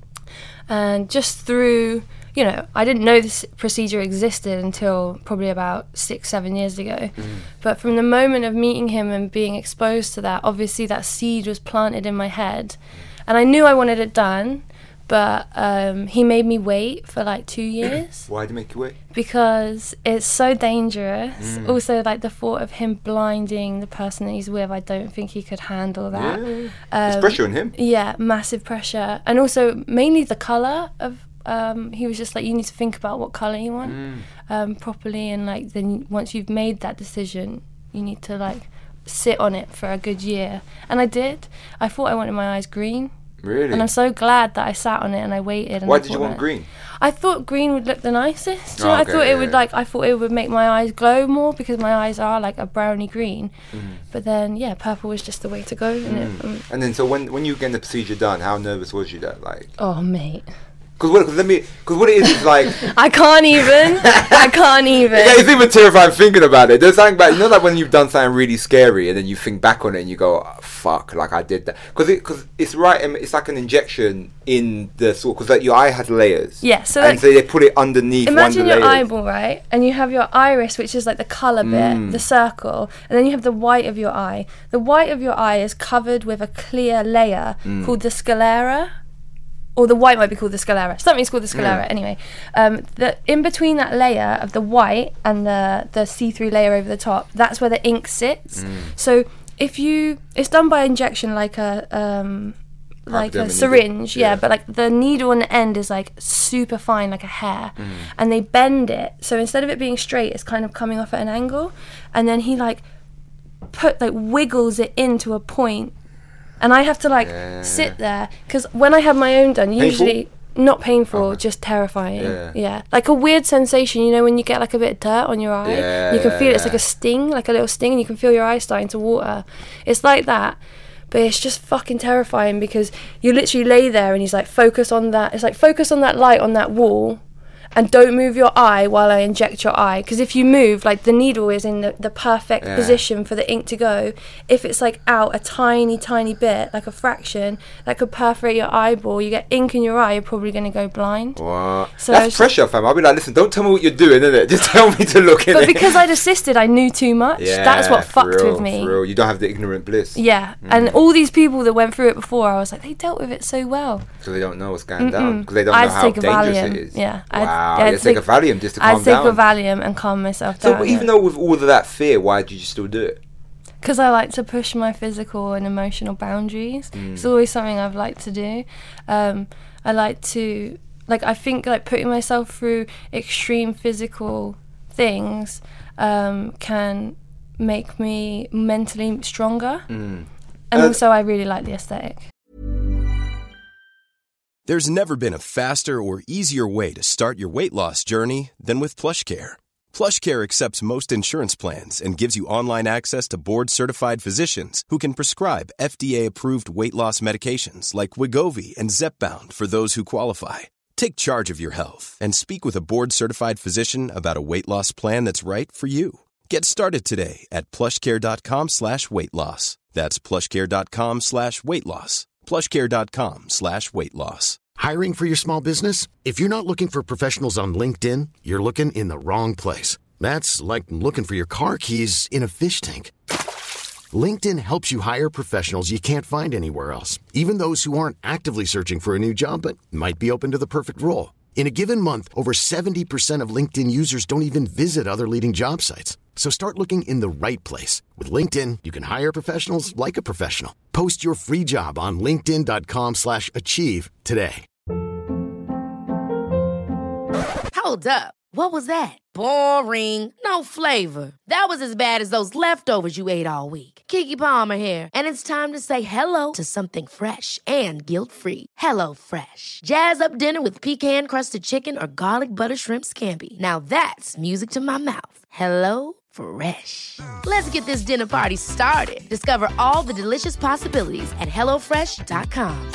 F: And just through, you know, I didn't know this procedure existed until probably about six, seven years ago. Mm. But from the moment of meeting him and being exposed to that, obviously that seed was planted in my head. And I knew I wanted it done, but um, he made me wait for like two years.
D: Why did he make you wait?
F: Because it's so dangerous.
D: Mm.
F: Also, like the thought of him blinding the person that he's with, I don't think he could handle that.
D: Yeah.
F: Um,
D: There's pressure on him.
F: Yeah, massive pressure. And also, mainly the colour of... Um, he was just like, you need to think about what colour you want mm. um, properly. And like then once you've made that decision, you need to like... sit on it for a good year. And I did. I thought I wanted my eyes green.
D: Really?
F: And I'm so glad that I sat on it and I waited. And
D: Why
F: I
D: did you want green?
F: I thought green would look the nicest.
D: Oh,
F: you know,
D: okay,
F: I thought
D: yeah,
F: it would
D: yeah.
F: like I thought it would make my eyes glow more because my eyes are like a browny green. Mm. But then yeah, purple was just the way to go. Mm. And, it, um,
D: and then so when when you were getting the procedure done, how nervous was you that like?
F: Oh mate.
D: Because what, cause let me, because what it is is like...
F: I can't even. I can't even.
D: Yeah, it's even terrifying thinking about it. There's something about, you know, like when you've done something really scary and then you think back on it and you go, oh, fuck, like I did that. Because it, cause it's right, it's like an injection in the sort, because like your eye has layers.
F: Yeah, so
D: and
F: like,
D: so they put it underneath one of the
F: imagine your
D: layers.
F: eyeball, right? And you have your iris, which is like the colour bit,
D: Mm.
F: the circle, and then you have the white of your eye. The white of your eye is covered with a clear layer
D: Mm.
F: called the sclera. Or the white might be called the sclera. Something's called the sclera.
D: Mm.
F: Anyway, um, the in between that layer of the white and the the see-through layer over the top, that's where the ink sits. Mm. So if you, it's done by injection, like a um, like a syringe, yeah. yeah. But like the needle on the end is like super fine, like a hair, mm. and they bend it. So instead of it being straight, it's kind of coming off at an angle, and then he like put like wiggles it into a point. And I have to like
D: yeah.
F: sit there because when I have my own done,
D: painful?
F: usually not painful,
D: okay.
F: just terrifying.
D: Yeah.
F: yeah, like a weird sensation. You know, when you get like a bit of dirt on your eye,
D: yeah,
F: you can feel
D: yeah.
F: it. It's like a sting, like a little sting, and you can feel your eye starting to water. It's like that, but it's just fucking terrifying because you literally lay there and he's like, focus on that. It's like focus on that light on that wall. And don't move your eye while I inject your eye. Because if you move, like the needle is in the, the perfect
D: yeah.
F: position for the ink to go. If it's like out a tiny, tiny bit, like a fraction, that could perforate your eyeball, you get ink in your eye, you're probably going to go blind.
D: What?
F: So
D: That's pressure, fam. I'll be like, listen, don't tell me what you're doing, innit? Just tell me to look in
F: But
D: it.
F: because I'd assisted, I knew too much.
D: Yeah,
F: That's what
D: for
F: fucked
D: real,
F: with me.
D: For real. You don't have the ignorant bliss.
F: Yeah. Mm. And all these people that went through it before, I was like, they dealt with it so well.
D: So they don't know what's going
F: Mm-mm.
D: down. Because they don't
F: I
D: know
F: had
D: how
F: to take a
D: dangerous
F: Valium.
D: it is.
F: Yeah.
D: Wow.
F: I'd,
D: you
F: I'd
D: had to take a Valium just to calm
F: I'd take
D: down.
F: a Valium and calm myself
D: so
F: down.
D: So even
F: yeah.
D: though with all of that fear, why did you still do it?
F: Because I like to push my physical and emotional boundaries. Mm. It's always something I've liked to do. Um, I like to, like, I think like putting myself through extreme physical things um, can make me mentally stronger. Mm. And uh, also I really like the aesthetic.
G: There's never been a faster or easier way to start your weight loss journey than with PlushCare. PlushCare accepts most insurance plans and gives you online access to board-certified physicians who can prescribe F D A-approved weight loss medications like Wegovy and Zepbound for those who qualify. Take charge of your health and speak with a board-certified physician about a weight loss plan that's right for you. Get started today at plushcare.com slash weight loss. That's plushcare.com slash weight loss. plushcare.com slash weight loss.
B: Hiring for your small business? If you're not looking for professionals on LinkedIn, you're looking in the wrong place. That's like looking for your car keys in a fish tank. LinkedIn helps you hire professionals you can't find anywhere else, even those who aren't actively searching for a new job but might be open to the perfect role. In a given month, over seventy percent of LinkedIn users don't even visit other leading job sites. So start looking in the right place. With LinkedIn, you can hire professionals like a professional. Post your free job on linkedin.com slash achieve today.
H: Hold up. What was that? Boring. No flavor. That was as bad as those leftovers you ate all week. Keke Palmer here, and it's time to say hello to something fresh and guilt-free. Hello Fresh. Jazz up dinner with pecan-crusted chicken or garlic butter shrimp scampi. Now that's music to my mouth. Hello Fresh. Let's get this dinner party started. Discover all the delicious possibilities at hello fresh dot com.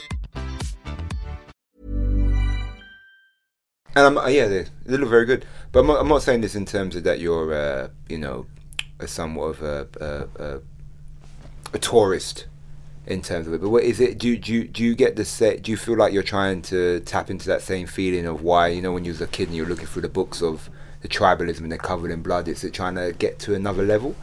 D: And I'm, uh, yeah, they, they look very good. But I'm not, I'm not saying this in terms of that you're, uh, you know, a somewhat of a, a, a, a tourist in terms of it. But what is it? Do, do, you, do you get the set? Do you feel like you're trying to tap into that same feeling of why, you know, when you was a kid and you're looking through the books of the tribalism and they're covered in blood, is it trying to get to another level?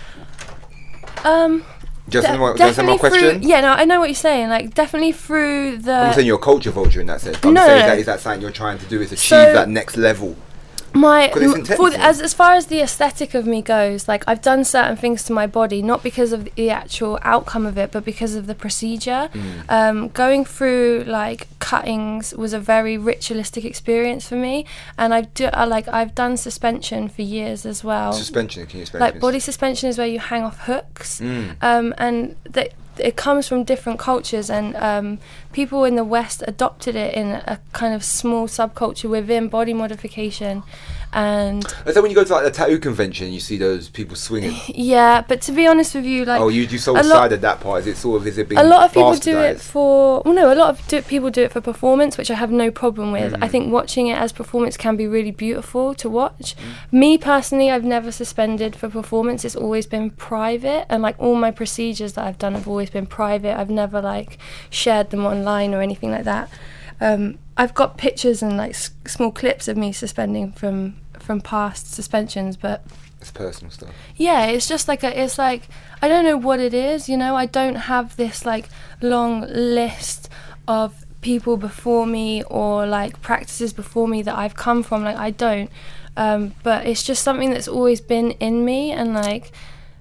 F: Um...
D: Just
F: De-
D: my, just my question?
F: Through, yeah, no, I know what you're saying. Like, definitely through the...
D: I'm saying you're a culture vulture in that sense. I'm
F: no,
D: saying
F: no,
D: that
F: no.
D: is that something you're trying to do is achieve
F: So,
D: that next level?
F: My
D: it's intense,
F: for,
D: yeah.
F: as as far as the aesthetic of me goes, like I've done certain things to my body, not because of the actual outcome of it, but because of the procedure.
D: Mm.
F: Um, going through like cuttings was a very ritualistic experience for me, and I've do I, like I've done suspension for years as well.
D: Suspension, can you explain?
F: Like
D: this?
F: body suspension is where you hang off hooks,
D: Mm.
F: um, and that. It comes from different cultures, and um, people in the West adopted it in a kind of small subculture within body modification. And
D: so when you go to like the tattoo convention, you see those people swinging.
F: yeah, but to be honest with you, like
D: oh, you you so
F: a lot-
D: sided that part. Is it sort of is it being
F: a lot of people do it
D: bastardized?
F: for well, no, a lot of do, people do it for performance, which I have no problem with.
D: Mm.
F: I think watching it as performance can be really beautiful to watch. Mm. Me personally, I've never suspended for performance. It's always been private, and like all my procedures that I've done have always been private. I've never like shared them online or anything like that. Um, I've got pictures and like s- small clips of me suspending from from past suspensions, but
D: It's personal stuff.
F: yeah, it's just like a, it's like I don't know what it is, you know. I don't have this like long list of people before me or like practices before me that I've come from. Like I don't, um, but it's just something that's always been in me, and like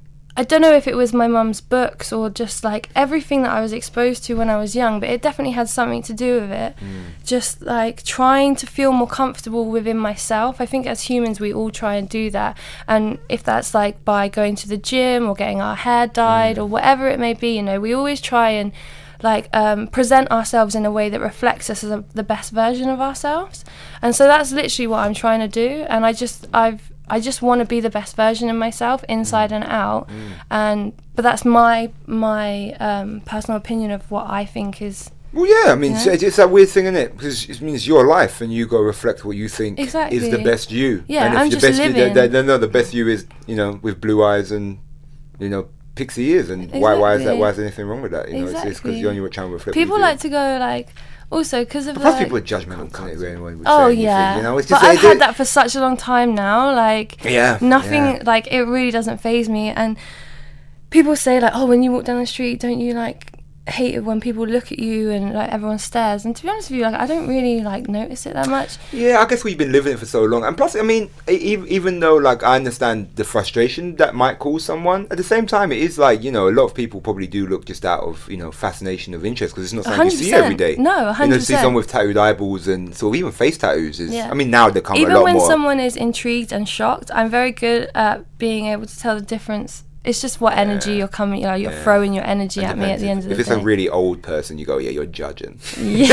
F: I don't know if it was my mum's books or just like everything that I was exposed to when I was young, but it definitely had something to do with it. Mm. Just like trying to feel more comfortable within myself. I think as humans we all try and do that, and if that's like by going to the gym or getting our hair dyed mm. or whatever it may be, you know, we always try and like um, present ourselves in a way that reflects us as a, the best version of ourselves. And so that's literally what I'm trying to do, and I just I've I just want to be the best version of myself inside mm. and out. Mm. And but that's my my um, personal opinion of what I think is.
D: Well, yeah, I mean,
F: yeah.
D: It's, it's that weird thing, isn't it? Because it means your life, and you go reflect what you think
F: exactly.
D: is the best you.
F: Yeah,
D: and if
F: I'm
D: the
F: just
D: best
F: living.
D: You, they, they know the best you is, you know, with blue eyes and, you know, pixie ears. And
F: exactly.
D: why why is that? Why is there anything wrong with that? You know,
F: exactly.
D: it's because you're only trying to reflect.
F: People
D: what you
F: like to go like. Also, because of
D: Plus,
F: like,
D: people are judgmental, isn't it? Anyone would
F: oh
D: say
F: yeah,
D: anything, you know, it's
F: but
D: just,
F: I've
D: it,
F: had
D: it,
F: that for such a long time now. Like,
D: yeah,
F: nothing,
D: yeah.
F: like it really doesn't faze me. And people say like, oh, when you walk down the street, don't you like hate it when people look at you and like everyone stares? And to be honest with you, like I don't really like notice it that much.
D: Yeah, I guess we've been living it for so long, and plus, I mean, e- even though like I understand the frustration that might cause someone, at the same time, it is like, you know, a lot of people probably do look just out of, you know, fascination of interest, because it's not something you see every day.
F: No, one hundred percent.
D: You know, see someone with tattooed eyeballs and sort of even face tattoos is.
F: Yeah.
D: I mean, now they come
F: even
D: a lot
F: when
D: more.
F: someone is intrigued and shocked, I'm very good at being able to tell the difference. It's just what energy
D: Yeah.
F: you're coming, you know, you're
D: Yeah.
F: throwing your energy
D: It
F: at me at
D: depends.
F: the end of
D: if
F: the
D: it's
F: day.
D: a really old person, you go, yeah, you're judging.
F: Yeah.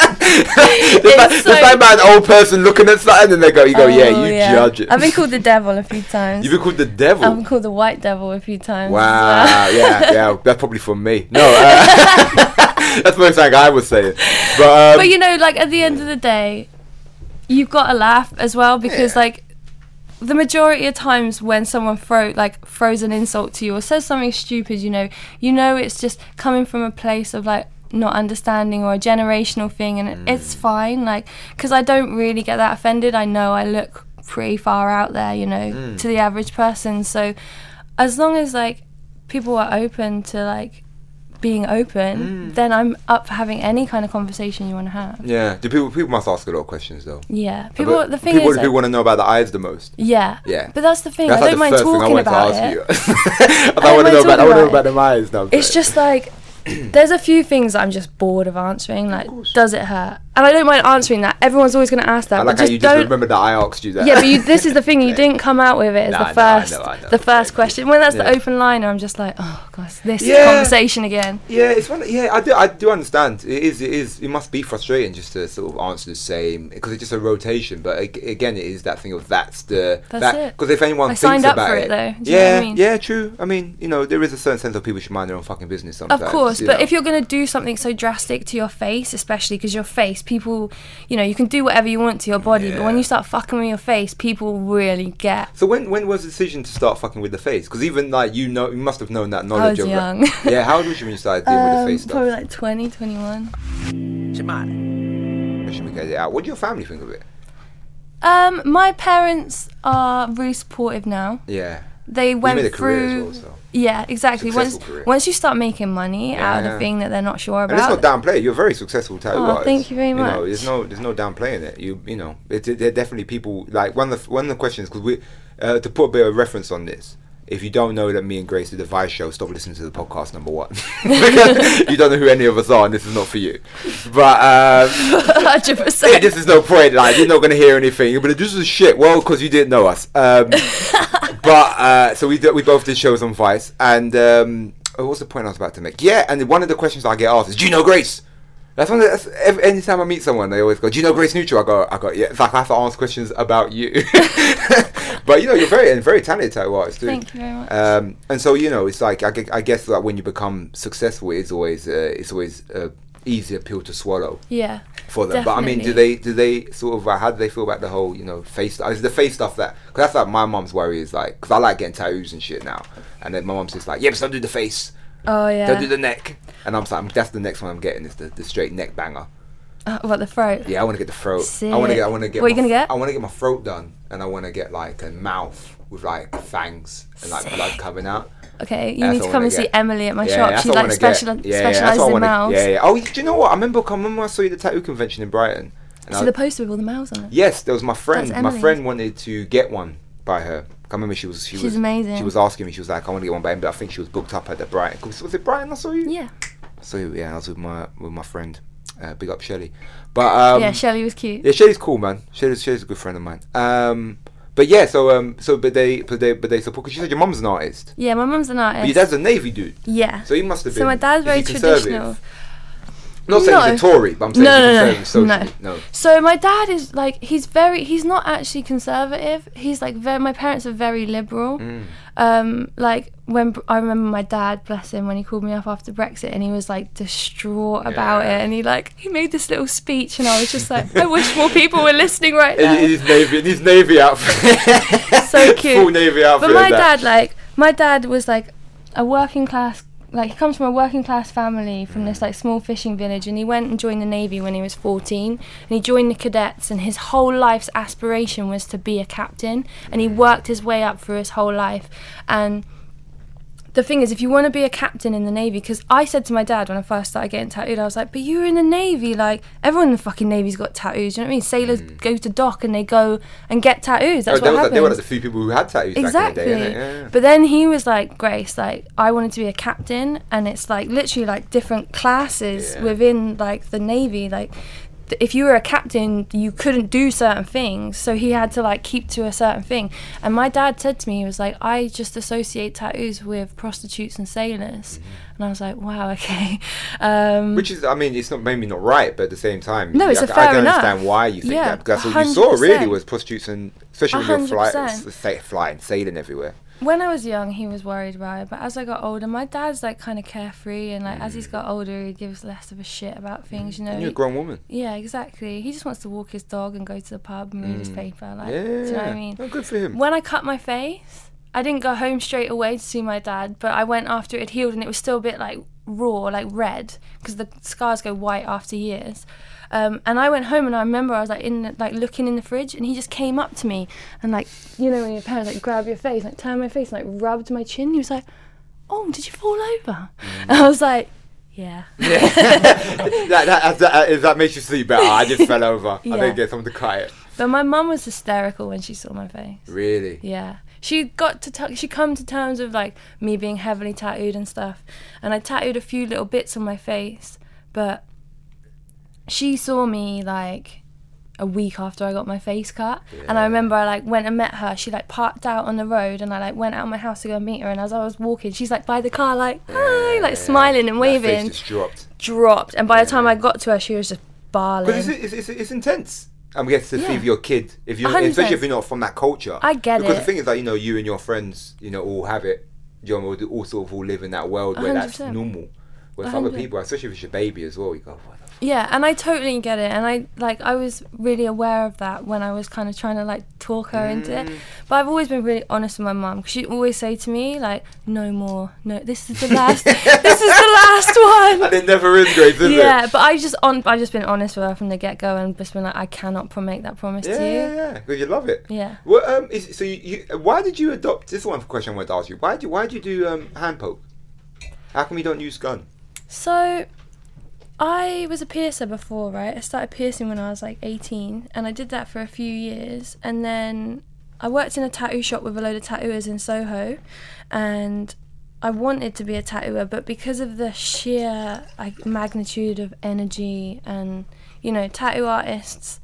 D: it's like,
F: so-
D: it's like about an old person looking at something, and they go, you go,
F: Oh,
D: yeah, you judging.
F: I've been called the devil a few times.
D: You've been called the devil.
F: I've been called the white devil a few times.
D: Wow, yeah, yeah, that's probably from me. No, uh, that's what something I was saying. But, um,
F: But you know, like at the end of the day, you've got to laugh as well, because
D: Yeah.
F: like the majority of times when someone throw like throws an insult to you or says something stupid, you know, you know it's just coming from a place of like not understanding or a generational thing, and
D: Mm.
F: it's fine, like, because I don't really get that offended. I know I look pretty far out there, you know,
D: Mm.
F: to the average person. So as long as like people are open to like being open,
D: Mm.
F: then I'm up for having any kind of conversation you want to have.
D: Yeah. Do people people must ask a lot of questions though.
F: Yeah, people.
D: But
F: the thing
D: people,
F: is,
D: people
F: like,
D: want to know about the eyes the most.
F: yeah,
D: Yeah.
F: But that's the thing.
D: That's
F: I
D: like
F: don't
D: the
F: mind
D: first thing I
F: talking
D: wanted to
F: about
D: ask
F: it.
D: you.
F: I
D: I
F: don't
D: want to
F: mind
D: know about. I want to
F: talking
D: know
F: about
D: about
F: it.
D: them eyes now.
F: It's just like there's a few things that I'm just bored of answering. Like, does it hurt? And I don't mind answering that. Everyone's always going to ask that.
D: I like
F: but
D: how
F: just
D: you just
F: don't.
D: remember that I asked you that.
F: Yeah, but you, this is the thing. You didn't come out with it as
D: Nah,
F: the
D: nah, I
F: first,
D: know, I know.
F: the first
D: Yeah.
F: question. When that's
D: Yeah.
F: the open liner, I'm just like, oh gosh, this
D: Yeah.
F: conversation again.
D: Yeah, it's one. Yeah, I do. I do understand. It is. It is. It must be frustrating just to sort of answer the same because it's just a rotation. But ag- again, it is that thing of that's the.
F: That's
D: that,
F: it.
D: Because if anyone
F: I
D: thinks
F: signed up
D: about
F: for
D: it,
F: it, though. Do you know
D: yeah,
F: what I mean?
D: yeah, true. I mean, you know, there is a certain sense of people should mind their own fucking business sometimes.
F: Of course,
D: you
F: but
D: know.
F: if you're going to do something so drastic to your face, especially because your face, people, you know, you can do whatever you want to your body, but when
D: Yeah.
F: you start fucking with your face, people really get.
D: So when when was the decision to start fucking with the face? Because even like you know, you must have known that
F: I
D: knowledge
F: was
D: of
F: young.
D: That. Yeah, how old was you when you started dealing with the
F: Um,
D: face stuff?
F: probably like twenty, twenty-one.
D: Should we get it out? What do your family think of it?
F: Um, my parents are really supportive now.
D: Yeah.
F: They
D: You
F: went
D: made a career as
F: through.
D: well, so.
F: Yeah, exactly. Once
D: Successful career.
F: once you start making money
D: Yeah,
F: out of
D: yeah.
F: a thing that they're not sure
D: And it's
F: about.
D: not downplay. You're a very successful tattoo
F: Oh,
D: artist.
F: thank you very
D: You know,
F: much.
D: there's no, there's no downplaying it. You, you know, it, it, there are definitely people like one of the one of the questions because we uh, to put a bit of reference on this. If you don't know that me and Grace do the Vice show, stop listening to the podcast. Number one, because you don't know who any of us are, and this is not for you. But um,
F: one hundred percent.
D: this is no point. Like you're not going to hear anything. But this is shit. Well, because you didn't know us. Um, but uh, so we do, we both did shows on Vice, and um, oh, what's the point I was about to make? Yeah, and one of the questions I get asked is, "Do you know Grace?" That's one. Of the, that's, every, anytime I meet someone, they always go, "Do you know Grace Neutral?" I go, "I go, yeah." It's like I have to ask questions about you. But you know, you're very very talented tattoo artist too.
F: Thank you very much.
D: Um, and so you know, it's like I, gue- I guess like when you become successful, it's always uh, it's always uh, easier pill to swallow
F: Yeah.
D: for them. But I mean, do
F: definitely.
D: they do they sort of uh, how do they feel about the whole you know face stuff? Is the face stuff that because that's like my mum's worry is like because I like getting tattoos and shit now, and then my mum's just like, yeah, but don't do the face,
F: Oh yeah.
D: don't do the neck, and I'm like, that's the next one I'm getting is the, the straight neck banger.
F: Uh, what, the throat?
D: Yeah, I want to get the throat. I want to
F: Sick.
D: get. I want to get.
F: What are you
D: my-
F: gonna get?
D: I want to get my throat done, and I want to get like a mouth with like fangs and like blood coming out.
F: Okay, you
D: That's
F: need
D: what
F: to
D: I
F: come
D: wanna
F: and see
D: get.
F: Emily at my
D: Yeah,
F: shop.
D: that's
F: She
D: what I
F: like
D: wanna get.
F: special
D: Yeah, yeah, that's
F: specializes
D: what I
F: in
D: wanna-
F: mouths.
D: Yeah, yeah. Oh, do you know what? I remember. I remember I saw you at the tattoo convention in Brighton. And I
F: See
D: was-
F: the poster with all the mouths on it.
D: Yes, there was my friend.
F: That's
D: My
F: Emily's.
D: friend wanted to get one by her. I remember she was. She
F: She's
D: was
F: amazing.
D: She was asking me. She was like, "I want to get one by Emily." I think she was booked up at the Brighton. Was was it Brighton? I saw you.
F: Yeah.
D: I saw you. Yeah, I was with my with my friend. Uh, big up Shelley. But um,
F: yeah, Shelley was cute.
D: yeah, Shelley's cool, man. Shelley's, Shelley's a good friend of mine. Um, but yeah, so um, so but they but they but they support. Because you said your mum's an artist,
F: Yeah, my mum's an artist.
D: but your dad's a Navy dude.
F: Yeah.
D: So he must have been.
F: So my dad's
D: is
F: very
D: he conservative?
F: traditional.
D: Not saying he's a
F: No.
D: Tory, but I'm saying
F: No,
D: he's
F: no, no,
D: conservative socially.
F: no.
D: No.
F: So my dad is like he's very he's not actually conservative. He's like very my parents are very liberal.
D: Mm.
F: Um, like when I remember my dad, bless him, when he called me up after Brexit and he was like distraught about
D: Yeah.
F: it and he like he made this little speech and I was just like I wish more people were listening right now.
D: In, in his navy, in his navy outfit.
F: So cute.
D: Full navy outfit.
F: But my
D: and that.
F: dad, like, my dad was like a working class, like he comes from a working class family from this like small fishing village, and he went and joined the Navy when he was fourteen, and he joined the cadets, and his whole life's aspiration was to be a captain, and he worked his way up through his whole life, and the thing is, if you want to be a captain in the Navy, because I said to my dad when I first started getting tattooed, I was like, but you were in the Navy, like, everyone in the fucking Navy's got tattoos, you know what I mean? Sailors go to dock and they go and get tattoos, that's
D: Oh, they,
F: what
D: were,
F: happens.
D: they were like the few people who had tattoos
F: Exactly.
D: back in the day, innit? Yeah, yeah.
F: But then he was like, Grace, like, I wanted to be a captain, and it's like literally like different classes
D: Yeah.
F: within like the Navy. Like, th- if you were a captain, you couldn't do certain things, so he had to like keep to a certain thing. And my dad said to me, he was like, I just associate tattoos with prostitutes and sailors. And I was like, wow, okay. Um,
D: Which is, I mean, it's not maybe not right, but at the same time,
F: No, it's
D: I,
F: a
D: I
F: fair
D: can
F: enough.
D: understand why you think
F: Yeah,
D: that because that's what you
F: one
D: saw
F: hundred
D: really
F: percent.
D: was prostitutes and especially when you're fly,
F: one hundred percent.
D: s- flying, sailing everywhere.
F: when I was young, he was worried about it, but as I got older, my dad's like kind of carefree, and like as he's got older, he gives less of a shit about things, you know.
D: And you're a grown woman.
F: Yeah, exactly. He just wants to walk his dog and go to the pub and read his paper. Like,
D: Yeah,
F: do you know what I mean?
D: oh, good for him.
F: When I cut my face, I didn't go home straight away to see my dad, but I went after it had healed, and it was still a bit like raw, like red, because the scars go white after years. Um, and I went home and I remember I was like in the, like looking in the fridge, and he just came up to me and like, you know, when your parents like grab your face, like turn my face and like rubbed my chin. He was like, "Oh, did you fall over?" Mm. And I was like, "Yeah." Yeah.
D: that, that, that, if that makes you sleep better, I just fell over. Yeah. I didn't get someone to cry it.
F: But my mum was hysterical when she saw my face.
D: Really?
F: Yeah. She got to t- she come to terms with like me being heavily tattooed and stuff, and I tattooed a few little bits on my face, but she saw me like a week after I got my face cut. Yeah. And I remember I like went and met her. She like parked out on the road, and I like went out of my house to go and meet her, and as I was walking, she's like by the car like, "Hi," like smiling and waving.
D: That face just dropped.
F: Dropped. And by yeah. the time I got to her, she was just bawling.
D: Because it's, it's, it's, it's intense. I'm getting to yeah. see if your kid, if you, especially if you're not from that culture.
F: I get
D: because
F: it.
D: Because the thing is that, you know, you and your friends, you know, all have it. You know, all sort of all live in that world where one hundred percent. That's normal. With other people, especially if it's your baby as well, you go, what the fuck?
F: Yeah, and I totally get it, and I like I was really aware of that when I was kind of trying to like talk her mm. into it. But I've always been really honest with my mum, because she'd always say to me like, "No more, no, this is the last, this is the last one."
D: And it never is, Grace, is
F: yeah,
D: it?
F: Yeah, but I just on, I've just been honest with her from the get go, and just been like, I cannot pro- make that promise
D: yeah,
F: to you.
D: Yeah, yeah, because you love it.
F: Yeah.
D: Well, um, is, so you, you, why did you adopt? This is one question I wanted to ask you. Why did you, why did you do um hand poke? How come you don't use gun?
F: So, I was a piercer before, right? I started piercing when I was like eighteen, and I did that for a few years, and then I worked in a tattoo shop with a load of tattooers in Soho, and I wanted to be a tattooer, but because of the sheer like magnitude of energy and, you know, tattoo artists,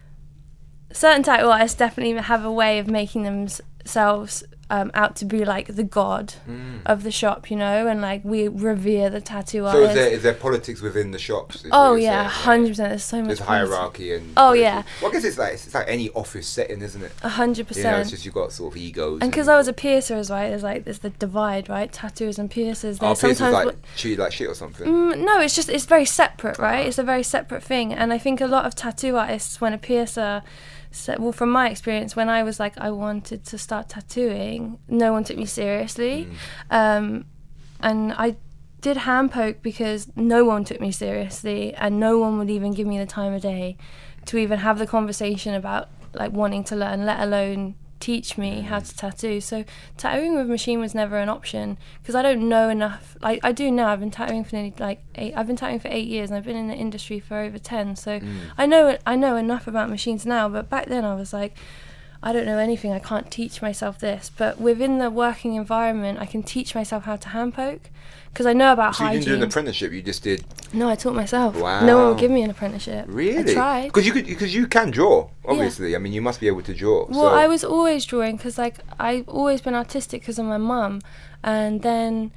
F: certain tattoo artists definitely have a way of making themselves Um, out to be like the god mm. of the shop, you know, and like we revere the tattoo
D: so
F: artists.
D: So is there, is there politics within the shops?
F: Oh yeah, one hundred percent. There's so much
D: There's
F: politics.
D: hierarchy and
F: Oh
D: politics.
F: yeah.
D: Well, I guess it's like it's like any office setting, isn't it?
F: one hundred percent.
D: You know, it's just you've got sort of egos.
F: And because I was a piercer as well, there's like there's the divide, right? Tattooers and piercers.
D: Oh, piercers
F: sometimes
D: like
F: w-
D: treated like shit or something?
F: Mm, no, it's just it's very separate, right? It's a very separate thing, and I think a lot of tattoo artists, when a piercer well, from my experience, when I was like, I wanted to start tattooing, no one took me seriously. Mm. Um, and I did hand poke because no one took me seriously, and no one would even give me the time of day to even have the conversation about like wanting to learn, let alone teach me how to tattoo. So tattooing with machine was never an option because I don't know enough. Like I do now. I've been tattooing for nearly like eight. I've been tattooing for eight years, and I've been in the industry for over ten. So mm. I know I know enough about machines now. But back then I was like, I don't know anything. I can't teach myself this. But within the working environment, I can teach myself how to hand poke because I know about
D: so
F: hygiene.
D: So you didn't do an apprenticeship? You just did?
F: No, I taught myself.
D: Wow.
F: No one would give me an apprenticeship.
D: Really?
F: I tried.
D: Because you could, because you can draw. Obviously, yeah. I mean, you must be able to draw.
F: Well,
D: so.
F: I was always drawing because, like, I've always been artistic because of my mum. And then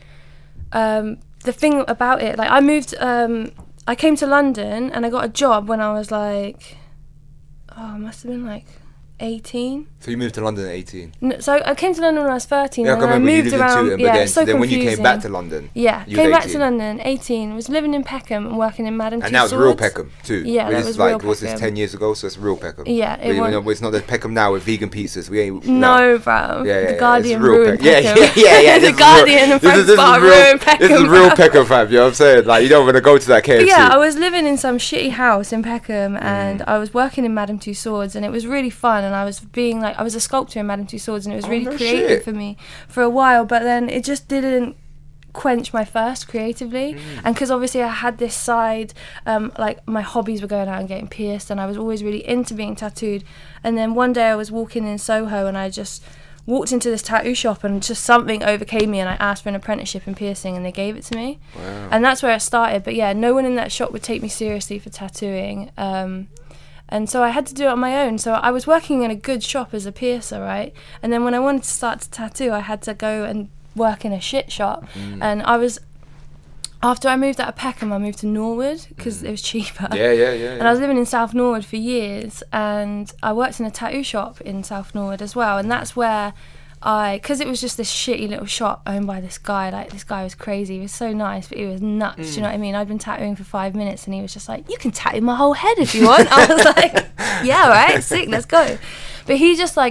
F: um, the thing about it, like, I moved. Um, I came to London and I got a job when I was like, oh, it must have been like eighteen.
D: So you moved to London at eighteen?
F: No, so I came to London when I was thirteen.
D: Yeah,
F: and
D: I remember
F: I moved
D: you lived
F: around.
D: in Tooting,
F: yeah,
D: but then,
F: so
D: then when
F: confusing.
D: you came back to London,
F: yeah,
D: you
F: came back
D: eighteen.
F: to London, eighteen. Was living in Peckham and working in Madame
D: And
F: Tussauds.
D: now it's real Peckham too.
F: Yeah, that
D: this
F: was
D: is like
F: real
D: what's this
F: Peckham.
D: ten years ago? So it's real Peckham.
F: Yeah,
D: it
F: it
D: was. It's not the Peckham now with vegan pizzas. We ain't.
F: No,
D: no.
F: bro.
D: Yeah, yeah,
F: the Guardian
D: yeah,
F: ruined
D: Peckham.
F: Peckham.
D: Yeah, yeah, yeah.
F: The Guardian and Frank Spa ruined Peckham.
D: This is real Peckham, fam. You know what I'm saying? Like you don't want to go to that K F C.
F: But yeah, I was living in some shitty house in Peckham, and mm. I was working in Madame Tussauds, and it was really fun. And I was being like, I was a sculptor in Madame Tussauds, and it was really
D: oh, no
F: creative
D: shit.
F: for me for a while. But then it just didn't quench my thirst creatively. Mm. And because obviously I had this side, um, like my hobbies were going out and getting pierced, and I was always really into being tattooed. And then one day I was walking in Soho, and I just walked into this tattoo shop, and just something overcame me, and I asked for an apprenticeship in piercing, and they gave it to me.
D: Wow.
F: And that's where it started. But yeah, no one in that shop would take me seriously for tattooing. Um, and so I had to do it on my own. So I was working in a good shop as a piercer, right? And then when I wanted to start to tattoo, I had to go and work in a shit shop. Mm. And I was, after I moved out of Peckham, I moved to Norwood because mm. it was cheaper.
D: Yeah, yeah, yeah.
F: And I was living in South Norwood for years, and I worked in a tattoo shop in South Norwood as well. And that's where I, because it was just this shitty little shop owned by this guy, like this guy was crazy, he was so nice, but he was nuts, mm. do you know what I mean? I'd been tattooing for five minutes and he was just like, you can tattoo my whole head if you want. I was like, yeah, right, sick, let's go. But he just like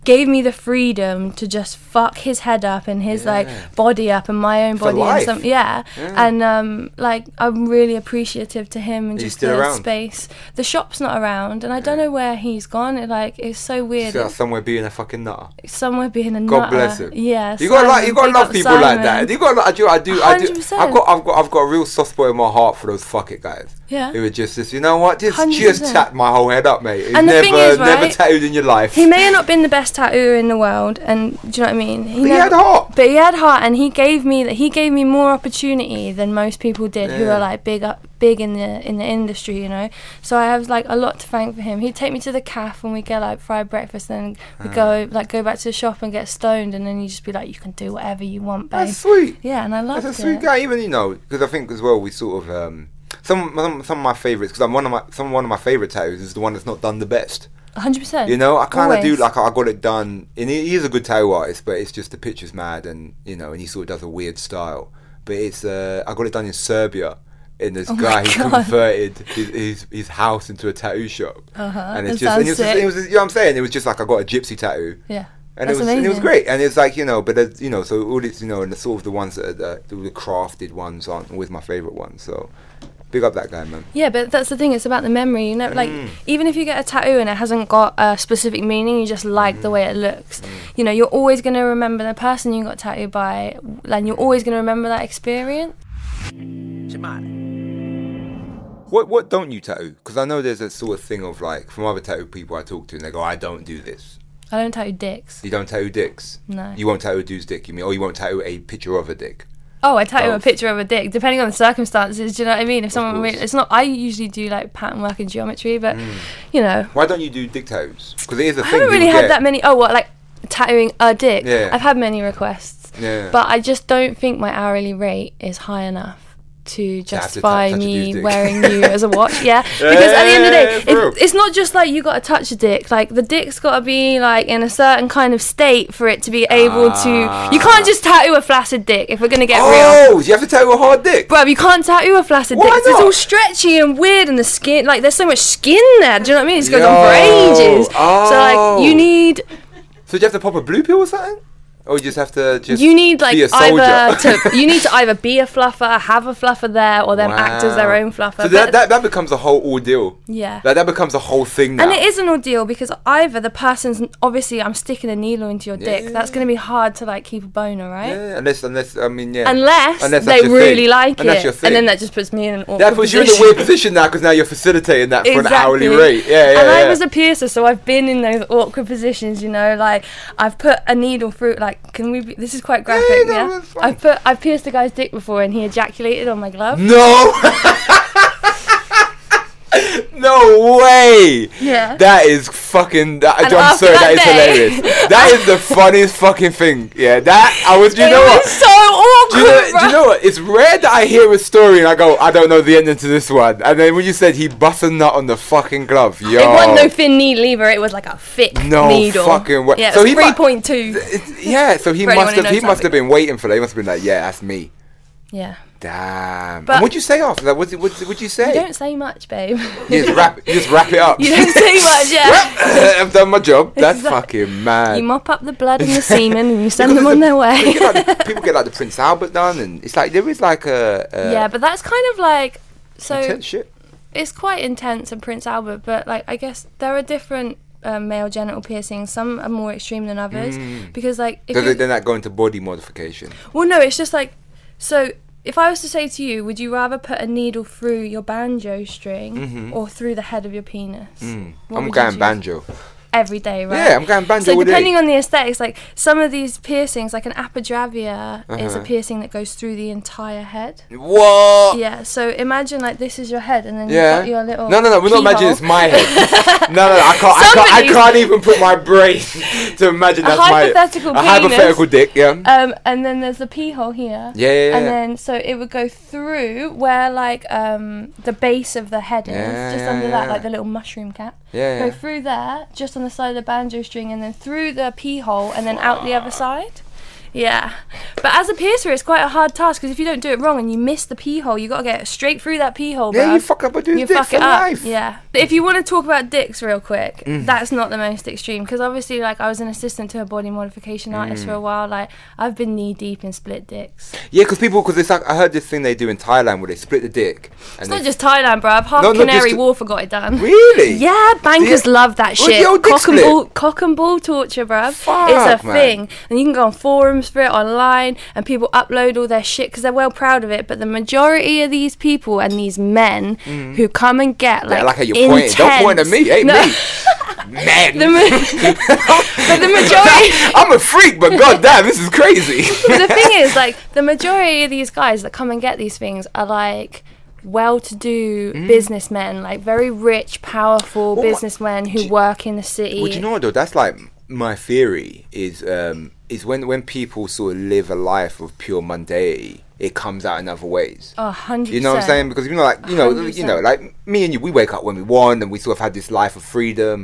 F: gave me the freedom to just fuck his head up and his
D: Yeah.
F: like body up and my own
D: For
F: body
D: life.
F: and some yeah.
D: Yeah.
F: and um like I'm really appreciative to him and
D: He's
F: just
D: still
F: the
D: around?
F: space. The shop's not around and I don't know where he's gone. It like it's so weird.
D: He's got somewhere being a fucking nutter.
F: Somewhere being a
D: God
F: nutter.
D: bless him.
F: Yeah,
D: You got like you got to
F: Simon,
D: love
F: big
D: people
F: up
D: like that.
F: Simon.
D: You got I do I do I do.
F: one hundred percent.
D: I've got I've got I've got a real soft spot in my heart for those fuck it guys.
F: Yeah.
D: Who are just this, you know what? Just
F: one hundred
D: just
F: percent.
D: tap my whole head up, mate. It's
F: And the
D: never
F: thing is,
D: never
F: right,
D: tattooed in your life.
F: He may have not been the best tattooer in the world, and do you know what I mean? He,
D: But he
F: never-
D: had heart.
F: But he had heart, and he gave me that. He gave me more opportunity than most people did, who
D: Yeah.
F: are like big up, big in the in the industry, you know. So I have like a lot to thank for him. He'd take me to the cafe and we get like fried breakfast, and we
D: Ah.
F: go like go back to the shop and get stoned, and then you just be like, you can do whatever you want, babe.
D: That's sweet.
F: Yeah, and I loved
D: That's a
F: it.
D: sweet guy, even you know, because I think as well we sort of um, some some some of my favorites. Because I'm one of my some one of my favorite tattoos is the one that's not done the best.
F: one hundred percent.
D: You know, I kind of do
F: Always.
D: like I got it done, and he, he is a good tattoo artist, but it's just the picture's mad, and you know, and he sort of does a weird style. But it's uh, I got it done in Serbia, and this
F: Oh my
D: guy who
F: God.
D: converted his, his his house into a tattoo shop,
F: Uh-huh,
D: and it's
F: that
D: just and it was,
F: sounds
D: just, it
F: sick.
D: was you know what I'm saying, it was just like I got a gypsy tattoo.
F: Yeah.
D: And
F: That's
D: it was and it was
F: amazing.
D: great, and it's like you know, but there's, you know, so all this you know, and the sort of the ones that are the, the crafted ones aren't always my favorite ones. So big up that guy, man.
F: Yeah, but that's the thing. It's about the memory. You know, like
D: Mm.
F: even if you get a tattoo and it hasn't got a specific meaning, you just like
D: Mm.
F: the way it looks. You know, you're always going to remember the person you got tattooed by, and you're always going to remember that experience.
D: What what don't you tattoo? Because I know there's a sort of thing of like from other tattoo people I talk to, and they go, I don't do this.
F: I don't tattoo dicks.
D: You don't tattoo dicks.
F: No.
D: You won't tattoo a dude's dick. You mean, or you won't tattoo a picture of a dick.
F: Oh, I tattoo
D: Both.
F: a picture of a dick, depending on the circumstances. Do you know what I mean? If someone,
D: course.
F: really, it's not. I usually do like pattern work and geometry, but
D: Mm.
F: you know,
D: Why don't you do dick tattoos? Because it is a
F: I
D: thing.
F: haven't really
D: people
F: had
D: get.
F: that many. Oh, what like tattooing a dick?
D: Yeah.
F: I've had many requests.
D: Yeah.
F: But I just don't think my hourly rate is high enough to
D: have to
F: justify
D: touch a
F: me
D: dude's dick.
F: wearing you as a watch. Yeah, because at the end of the
D: Yeah,
F: day,
D: for real.
F: it, it's not just like you got to touch a dick. Like the dick's got to be like in a certain kind of state for it to be able to. You can't just tattoo a flaccid dick if we're gonna get real.
D: Oh, you have to tattoo a hard dick.
F: Bruv, you can't tattoo a flaccid
D: Why
F: dick. 'Cause It's
D: not?
F: all stretchy and weird, and the skin, like, there's so much skin there. Do you know what I mean? It goes on
D: Yo.
F: for ages. So,
D: Oh.
F: like, you need,
D: So do you have to pop a blue pill or something? Or you just have to just
F: you need like
D: be a soldier?
F: either to, you need to either be a fluffer, have a fluffer there, or them act as their
D: Wow.
F: own fluffer.
D: So
F: But-
D: that, that that becomes a whole ordeal.
F: yeah.
D: Like, that becomes a whole thing now.
F: And it is an ordeal because either the person's obviously I'm sticking a needle into your dick.
D: Yeah.
F: That's going to be hard to like keep a boner, right?
D: Yeah, unless unless I mean yeah.
F: Unless,
D: Unless
F: they
D: that's your
F: really
D: thing.
F: like
D: And that's
F: it,
D: your thing.
F: and then that just puts me in an awkward
D: That puts you in
F: position.
D: a weird position now because now you're facilitating that for an hourly rate. Yeah, yeah.
F: And I
D: yeah.
F: was a piercer, so I've been in those awkward positions. You know, like I've put a needle through. Like, can we? Be, this is quite graphic.
D: Yeah, no,
F: Yeah,
D: that's fine.
F: I've put I've pierced a guy's dick before, and he ejaculated on my glove.
D: No. No way!
F: Yeah.
D: That is fucking. That,
F: And
D: I'm
F: after
D: sorry,
F: that
D: that is
F: day-
D: hilarious. That is the funniest fucking thing. Yeah, that I was. You
F: it
D: know
F: was
D: what?
F: so awkward.
D: Do you know, do
F: bruh.
D: you know what? It's rare that I hear a story and I go, I don't know the ending to this one. And then when you said he bust a nut on the fucking glove, yo.
F: It wasn't no thin needle either. It was like a thick
D: No
F: needle.
D: fucking way.
F: Yeah, it
D: So
F: was
D: he mu-
F: three point two.
D: It's- yeah, so he
F: For anyone
D: must
F: who
D: have he
F: knows
D: must have
F: something.
D: been waiting for that. He must have been like, yeah, that's me.
F: Yeah.
D: Damn.
F: But-
D: and what'd you say after that? What'd, what'd, what'd you say?
F: You don't say much, babe.
D: You just wrap, you just wrap it up.
F: You don't say much, yeah.
D: I've done my job. That's
F: Exactly.
D: fucking mad.
F: You mop up the blood and the semen and you send
D: Because
F: them on
D: the-
F: their way.
D: you get like the- people get like the Prince Albert done, and it's like there is like a, a
F: Yeah, but that's kind of like so.
D: intense shit.
F: It's quite intense in Prince Albert, but like I guess there are different um, male genital piercings. Some are more extreme than others because like if
D: Does
F: you,
D: it then that go into body modification?
F: well, no, it's just like so. If I was to say to you, would you rather put a needle through your banjo string or through the head of your penis? What
D: I'm
F: would you
D: going
F: choose?
D: banjo.
F: Every day, right?
D: Yeah, I'm going banjo
F: So
D: all day.
F: depending on the aesthetics, like some of these piercings, like an apodravia is a
D: Uh-huh.
F: piercing that goes through the entire head.
D: What?
F: Yeah, so imagine like this is your head, and then
D: Yeah.
F: you've got your little.
D: No, no, no. We're not imagining
F: keyhole.
D: it's my head. no, no, no. I can't. I can't. I
F: Somebody's-
D: can't even put my brain to imagine
F: A
D: that's my
F: hypothetical
D: a
F: penis.
D: hypothetical dick. Yeah.
F: Um, and then there's the pee hole here.
D: Yeah, yeah, yeah.
F: And then so it would go through where like um the base of the head is,
D: Yeah,
F: just
D: yeah,
F: under that,
D: yeah.
F: like the little mushroom cap.
D: Yeah,
F: Go
D: yeah.
F: through there, just on the side of the banjo string, and then through the pee hole, and then out the other side. Yeah, but as a piercer, it's quite a hard task because if you don't do it wrong and you miss the pee hole, you got to get straight through that pee hole.
D: Yeah,
F: bruv.
D: you fuck up a dude's
F: You
D: dick
F: fuck
D: for
F: it up.
D: life.
F: Yeah. But if you want to talk about dicks real quick,
D: Mm.
F: that's not the most extreme because obviously, like, I was an assistant to a body modification artist
D: Mm.
F: for a while. Like, I've been knee deep in split dicks.
D: Yeah, because people, because it's like I heard this thing they do in Thailand where they split the dick.
F: It's
D: And
F: not
D: they-
F: just Thailand, bruv. Half
D: No, no,
F: Canary
D: just-
F: Wharf have got it done.
D: Really?
F: Yeah, bankers
D: Yeah.
F: love that
D: What's
F: shit.
D: the old dick
F: Cock and
D: split?
F: ball, cock and ball torture, bruv.
D: Fuck,
F: it's a
D: man.
F: thing, and you can go on forums for it online, and people upload all their shit because they're well proud of it. But the majority of these people and these men who come and get like
D: Yeah, like how you're pointing. Don't point at me. Hey,
F: No.
D: me. Man.
F: The ma- but the majority.
D: I'm a freak, but goddamn, this is crazy.
F: But the thing is, like, the majority of these guys that come and get these things are like well-to-do businessmen, like very rich, powerful
D: Well, what-
F: businessmen who
D: do-
F: work in the city.
D: Well, do you know what though? That's like my theory is um, is when when people sort of live a life of pure mundanity, it comes out in other ways.
F: A hundred.
D: You know what I'm saying? Because you know, like you know,
F: one hundred
D: you know,
F: percent.
D: like me and you, we wake up when we want, and we sort of had this life of freedom,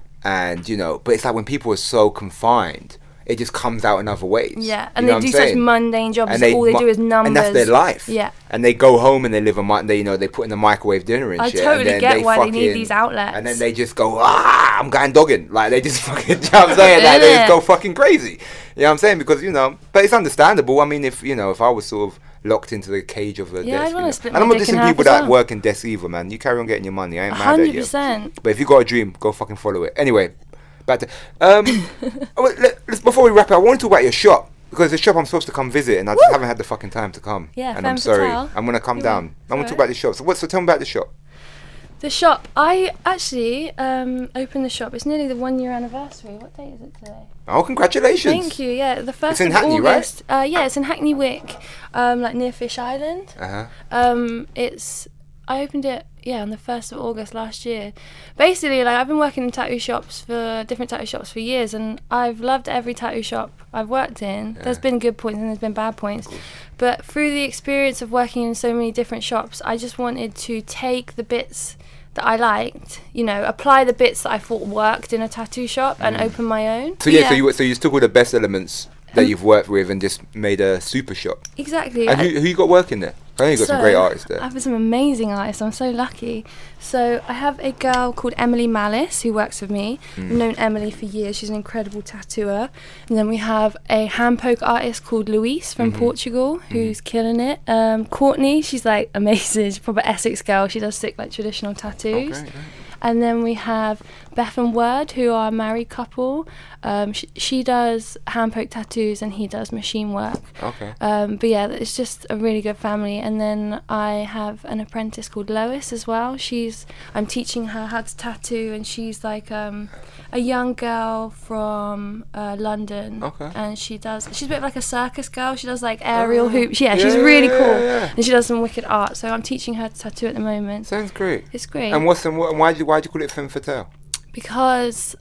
D: and you know, but it's like when people are so confined, it just comes out in other ways.
F: Yeah,
D: You
F: and
D: know
F: they
D: what
F: do
D: I'm
F: such
D: saying?
F: mundane jobs.
D: And they
F: all they
D: mu-
F: do is numbers.
D: and that's their life.
F: Yeah.
D: And they go home and they live a month. They, you know, they put in the microwave dinner and
F: I
D: shit.
F: totally
D: and then
F: get
D: they
F: why they need
D: fucking-
F: these outlets.
D: And then they just go, ah, I'm going dogging. Like they just fucking, you know what I'm saying? Like they just
F: Innit?
D: go fucking crazy. You know what I'm saying? Because you know, but it's understandable. I mean, if you know, if I was sort of locked into the cage of a
F: Yeah, I'd
D: desk, you
F: wanna
D: know.
F: split
D: and I'm
F: my
D: not
F: dick in
D: dissing
F: half
D: people
F: as
D: that
F: well.
D: work in desks either, man. You carry on getting your money. I ain't
F: A
D: mad at
F: hundred
D: you.
F: percent.
D: But if you got a dream, go fucking follow it. Anyway, back to um. oh, wait, let, let's, before we wrap it, I want to talk about your shop. Because the shop I'm supposed to come visit and I just haven't had the fucking time to come.
F: Yeah,
D: and
F: Femme
D: I'm sorry.
F: Fatale.
D: I'm gonna come
F: You're
D: down.
F: right.
D: I'm gonna
F: It's
D: talk about the shop. So what? So tell me about the shop.
F: The shop. I actually um, opened the shop. It's nearly the one year anniversary. What date is it today?
D: Oh, congratulations!
F: Thank you. Yeah, the first
D: in
F: of
D: Hackney, right?
F: August. Uh, yeah, it's in Hackney Wick, um, like near Fish Island.
D: Uh huh.
F: Um, it's I opened it yeah on the first of August last year. Basically, like I've been working in tattoo shops for different tattoo shops for years, and I've loved every tattoo shop I've worked in. There's been good points and there's been bad points, but through the experience of working in so many different shops, I just wanted to take the bits that I liked, you know, apply the bits that I thought worked in a tattoo shop and open my own.
D: So yeah, so you so you took all the best elements that
F: Um,
D: you've worked with and just made a super shop.
F: Exactly.
D: And
F: I-
D: who, who you got working there? I know you got some great artists there.
F: I have some amazing artists. I'm so lucky. So I have a girl called Emily Malice who works with me.
D: Hmm.
F: I've known Emily for years. She's an incredible tattooer. And then we have a hand poke artist called Luis from
D: Mm-hmm.
F: Portugal who's killing it. Um, Courtney, she's like amazing. She's a proper Essex girl. She does sick like traditional tattoos.
D: Oh, great, great.
F: And then we have Beth and Word, who are a married couple. Um, she, she does hand poke tattoos and he does machine work.
D: Okay.
F: Um, but yeah, it's just a really good family. And then I have an apprentice called Lois as well. She's I'm teaching her how to tattoo, and she's like um, a young girl from uh, London.
D: Okay.
F: And she does. She's a bit like a circus girl. She does like aerial hoops. Yeah,
D: Yeah,
F: she's really
D: yeah,
F: cool,
D: yeah, yeah.
F: and she does some wicked art. So I'm teaching her to tattoo at the moment.
D: Sounds great.
F: It's great.
D: And what's the, what, why did you why did you call it Femme Fatale?
F: Because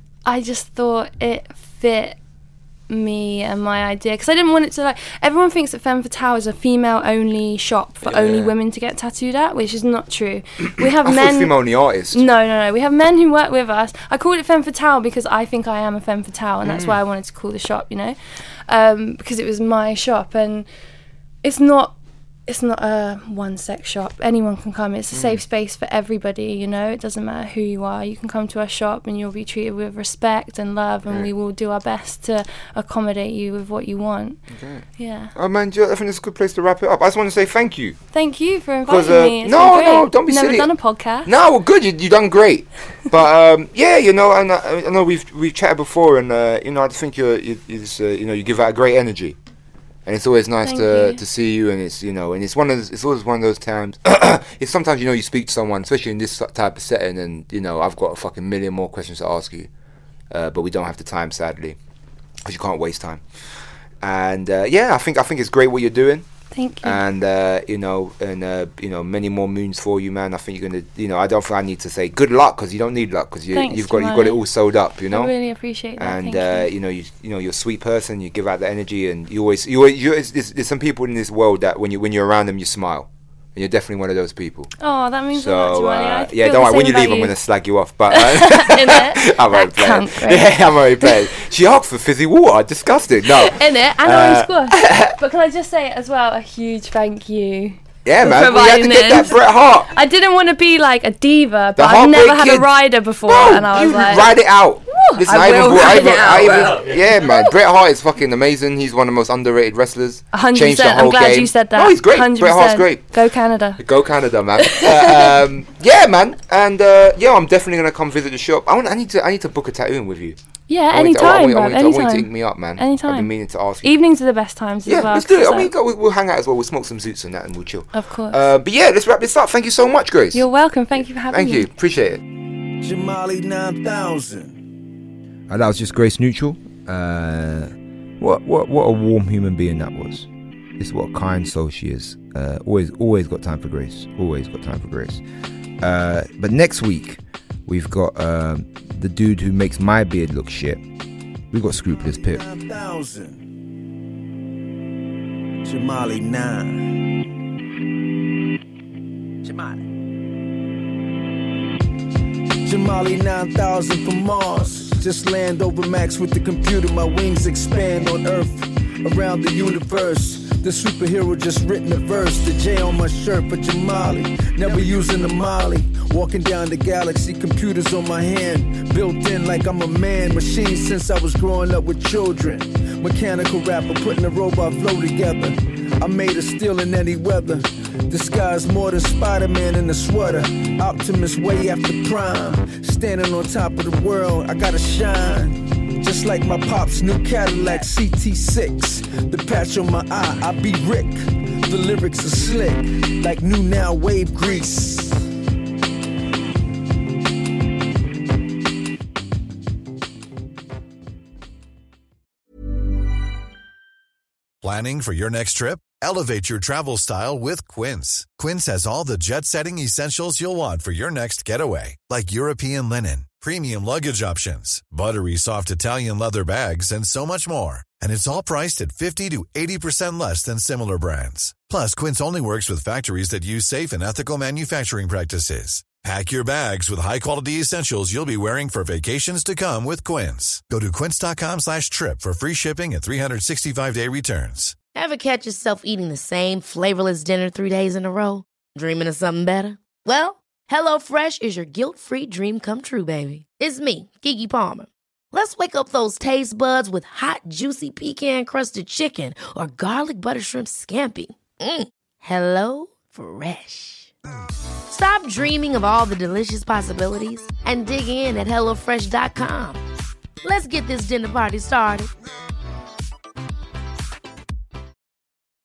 F: I just thought it fit me and my idea, because I didn't want it to, like, everyone thinks that Femme Fatale is a female only shop for
D: Yeah.
F: only women to get tattooed at, which is not true. We have
D: I thought
F: men
D: female only artist.
F: no no no we have men who work with us. I called it Femme Fatale because I think I am a Femme Fatale, and that's
D: Mm.
F: why I wanted to call the shop, you know, um, because it was my shop, and it's not it's not a one sex shop. Anyone can come. It's a
D: Mm.
F: safe space for everybody, you know. It doesn't matter who you are. You can come to our shop and you'll be treated with respect and love, and we will do our best to accommodate you with what you want.
D: Okay.
F: Yeah.
D: Oh man, I think it's a good place to wrap it up. I just want to say thank you.
F: Thank you for
D: 'Cause,
F: inviting
D: uh,
F: me. It's
D: no,
F: been great.
D: no, don't be
F: Never
D: silly.
F: done a podcast.
D: No, well, good. You you done great. But um, yeah, you know, and I, I know we've we've chatted before, and uh, you know, I just think you're you you, just, uh, you know you give out a great energy, and it's always nice
F: Thank
D: to
F: you.
D: to see you, and it's you know, and it's one of those, it's always one of those times. It's sometimes you know you speak to someone, especially in this type of setting, and you know I've got a fucking million more questions to ask you, uh, but we don't have the time, sadly, because you can't waste time. And uh, yeah, I think I think it's great what you're doing.
F: Thank you.
D: And uh, you know, and uh, you know, many more moons for you, man. I think you're gonna, you know, I don't think I need to say good luck, because you don't need luck, because you,
F: Thanks,
D: you've got you've got it
F: Jamali.
D: all sewed up, you know.
F: I really appreciate that.
D: And
F: Thank
D: uh,
F: you.
D: you know, you you know, you're a sweet person. You give out the energy, and you always you always, you, there's, there's some people in this world that when you when you're around them, you smile. and you're definitely one of those people.
F: Oh, that means
D: so,
F: a lot to
D: uh,
F: me. I
D: yeah,
F: feel
D: don't worry.
F: the
D: When you
F: same
D: leave,
F: about
D: I'm going to slag you off. But uh, I'm already playing. Yeah, I'm already playing. She asked for fizzy water. Disgusting. No.
F: In it, and
D: Uh,
F: orange squash. But can I just say as well, a huge thank you.
D: Yeah,
F: for
D: man. We had to
F: providing
D: get that
F: this.
D: Bret Hart.
F: I didn't want to be like a diva,
D: The
F: but I've never
D: Heartbreak
F: had a
D: Kid.
F: rider before,
D: Bro,
F: and I was
D: you
F: like,
D: ride it out. Listen,
F: I
D: even
F: will
D: brought-
F: ride
D: even-
F: it out,
D: I even-
F: well.
D: yeah, man. Bret Hart is fucking amazing. He's one of the most underrated wrestlers.
F: one hundred
D: Changed the
F: percent.
D: whole
F: I'm glad
D: game.
F: you said that.
D: No, he's great.
F: one hundred
D: Bret
F: percent.
D: Hart's great.
F: Go Canada.
D: Go Canada, man. uh, um, yeah, man. And uh, yeah, I'm definitely gonna come visit the shop. I want. I need to. I need to book a tattooing with you.
F: Yeah,
D: I want you to- I
F: anytime,
D: want you- I
F: bro.
D: want you to- I want you to
F: Anytime.
D: ink me up, man.
F: Anytime.
D: I've been meaning to ask you.
F: Evenings are the best times
D: Yeah,
F: as well.
D: let's do it.
F: so-
D: I mean, go, we'll, we'll hang out as well. We'll smoke some zoots and that, and we'll chill.
F: Of course.
D: Uh, but yeah, let's wrap this up. Thank you so much, Grace.
F: You're welcome. Thank you for having
D: Thank
F: me.
D: you. Appreciate it.
E: Jamali nine thousand.
D: Uh, that was just Grace Neutral. Uh, what what what a warm human being that was. This is what a kind soul she is. Uh, always always got time for Grace. Always got time for Grace. Uh, but next week we've got um, the dude who makes my beard look shit. We've got Scrupulous Pip.
E: nine thousand. Jamali nine. Jamali. Jamali nine thousand from Mars. Just land over Max with the computer. My wings expand on Earth, around the universe. The superhero just written a verse. The J on my shirt for Jamali. Never using the Molly. Walking down the galaxy, computers on my hand. Built in like I'm a man. Machine since I was growing up with children. Mechanical rapper putting a robot flow together. I made of steel in any weather. Disguised more than Spider-Man in a sweater. Optimus way after prime. Standing on top of the world, I gotta shine. Just like my pop's new Cadillac C T six. The patch on my eye, I be Rick. The lyrics are slick, like new now wave grease.
I: Planning for your next trip? Elevate your travel style with Quince. Quince has all the jet-setting essentials you'll want for your next getaway, like European linen, premium luggage options, buttery soft Italian leather bags, and so much more. And it's all priced at fifty to eighty percent less than similar brands. Plus, Quince only works with factories that use safe and ethical manufacturing practices. Pack your bags with high-quality essentials you'll be wearing for vacations to come with Quince. Go to quince.com slash trip for free shipping and three sixty-five day returns.
H: Ever catch yourself eating the same flavorless dinner three days in a row? Dreaming of something better? Well, HelloFresh is your guilt-free dream come true, baby. It's me, Keke Palmer. Let's wake up those taste buds with hot, juicy pecan-crusted chicken or garlic butter shrimp scampi. Mm. Hello Fresh. Stop dreaming of all the delicious possibilities and dig in at hello fresh dot com. Let's get this dinner party started.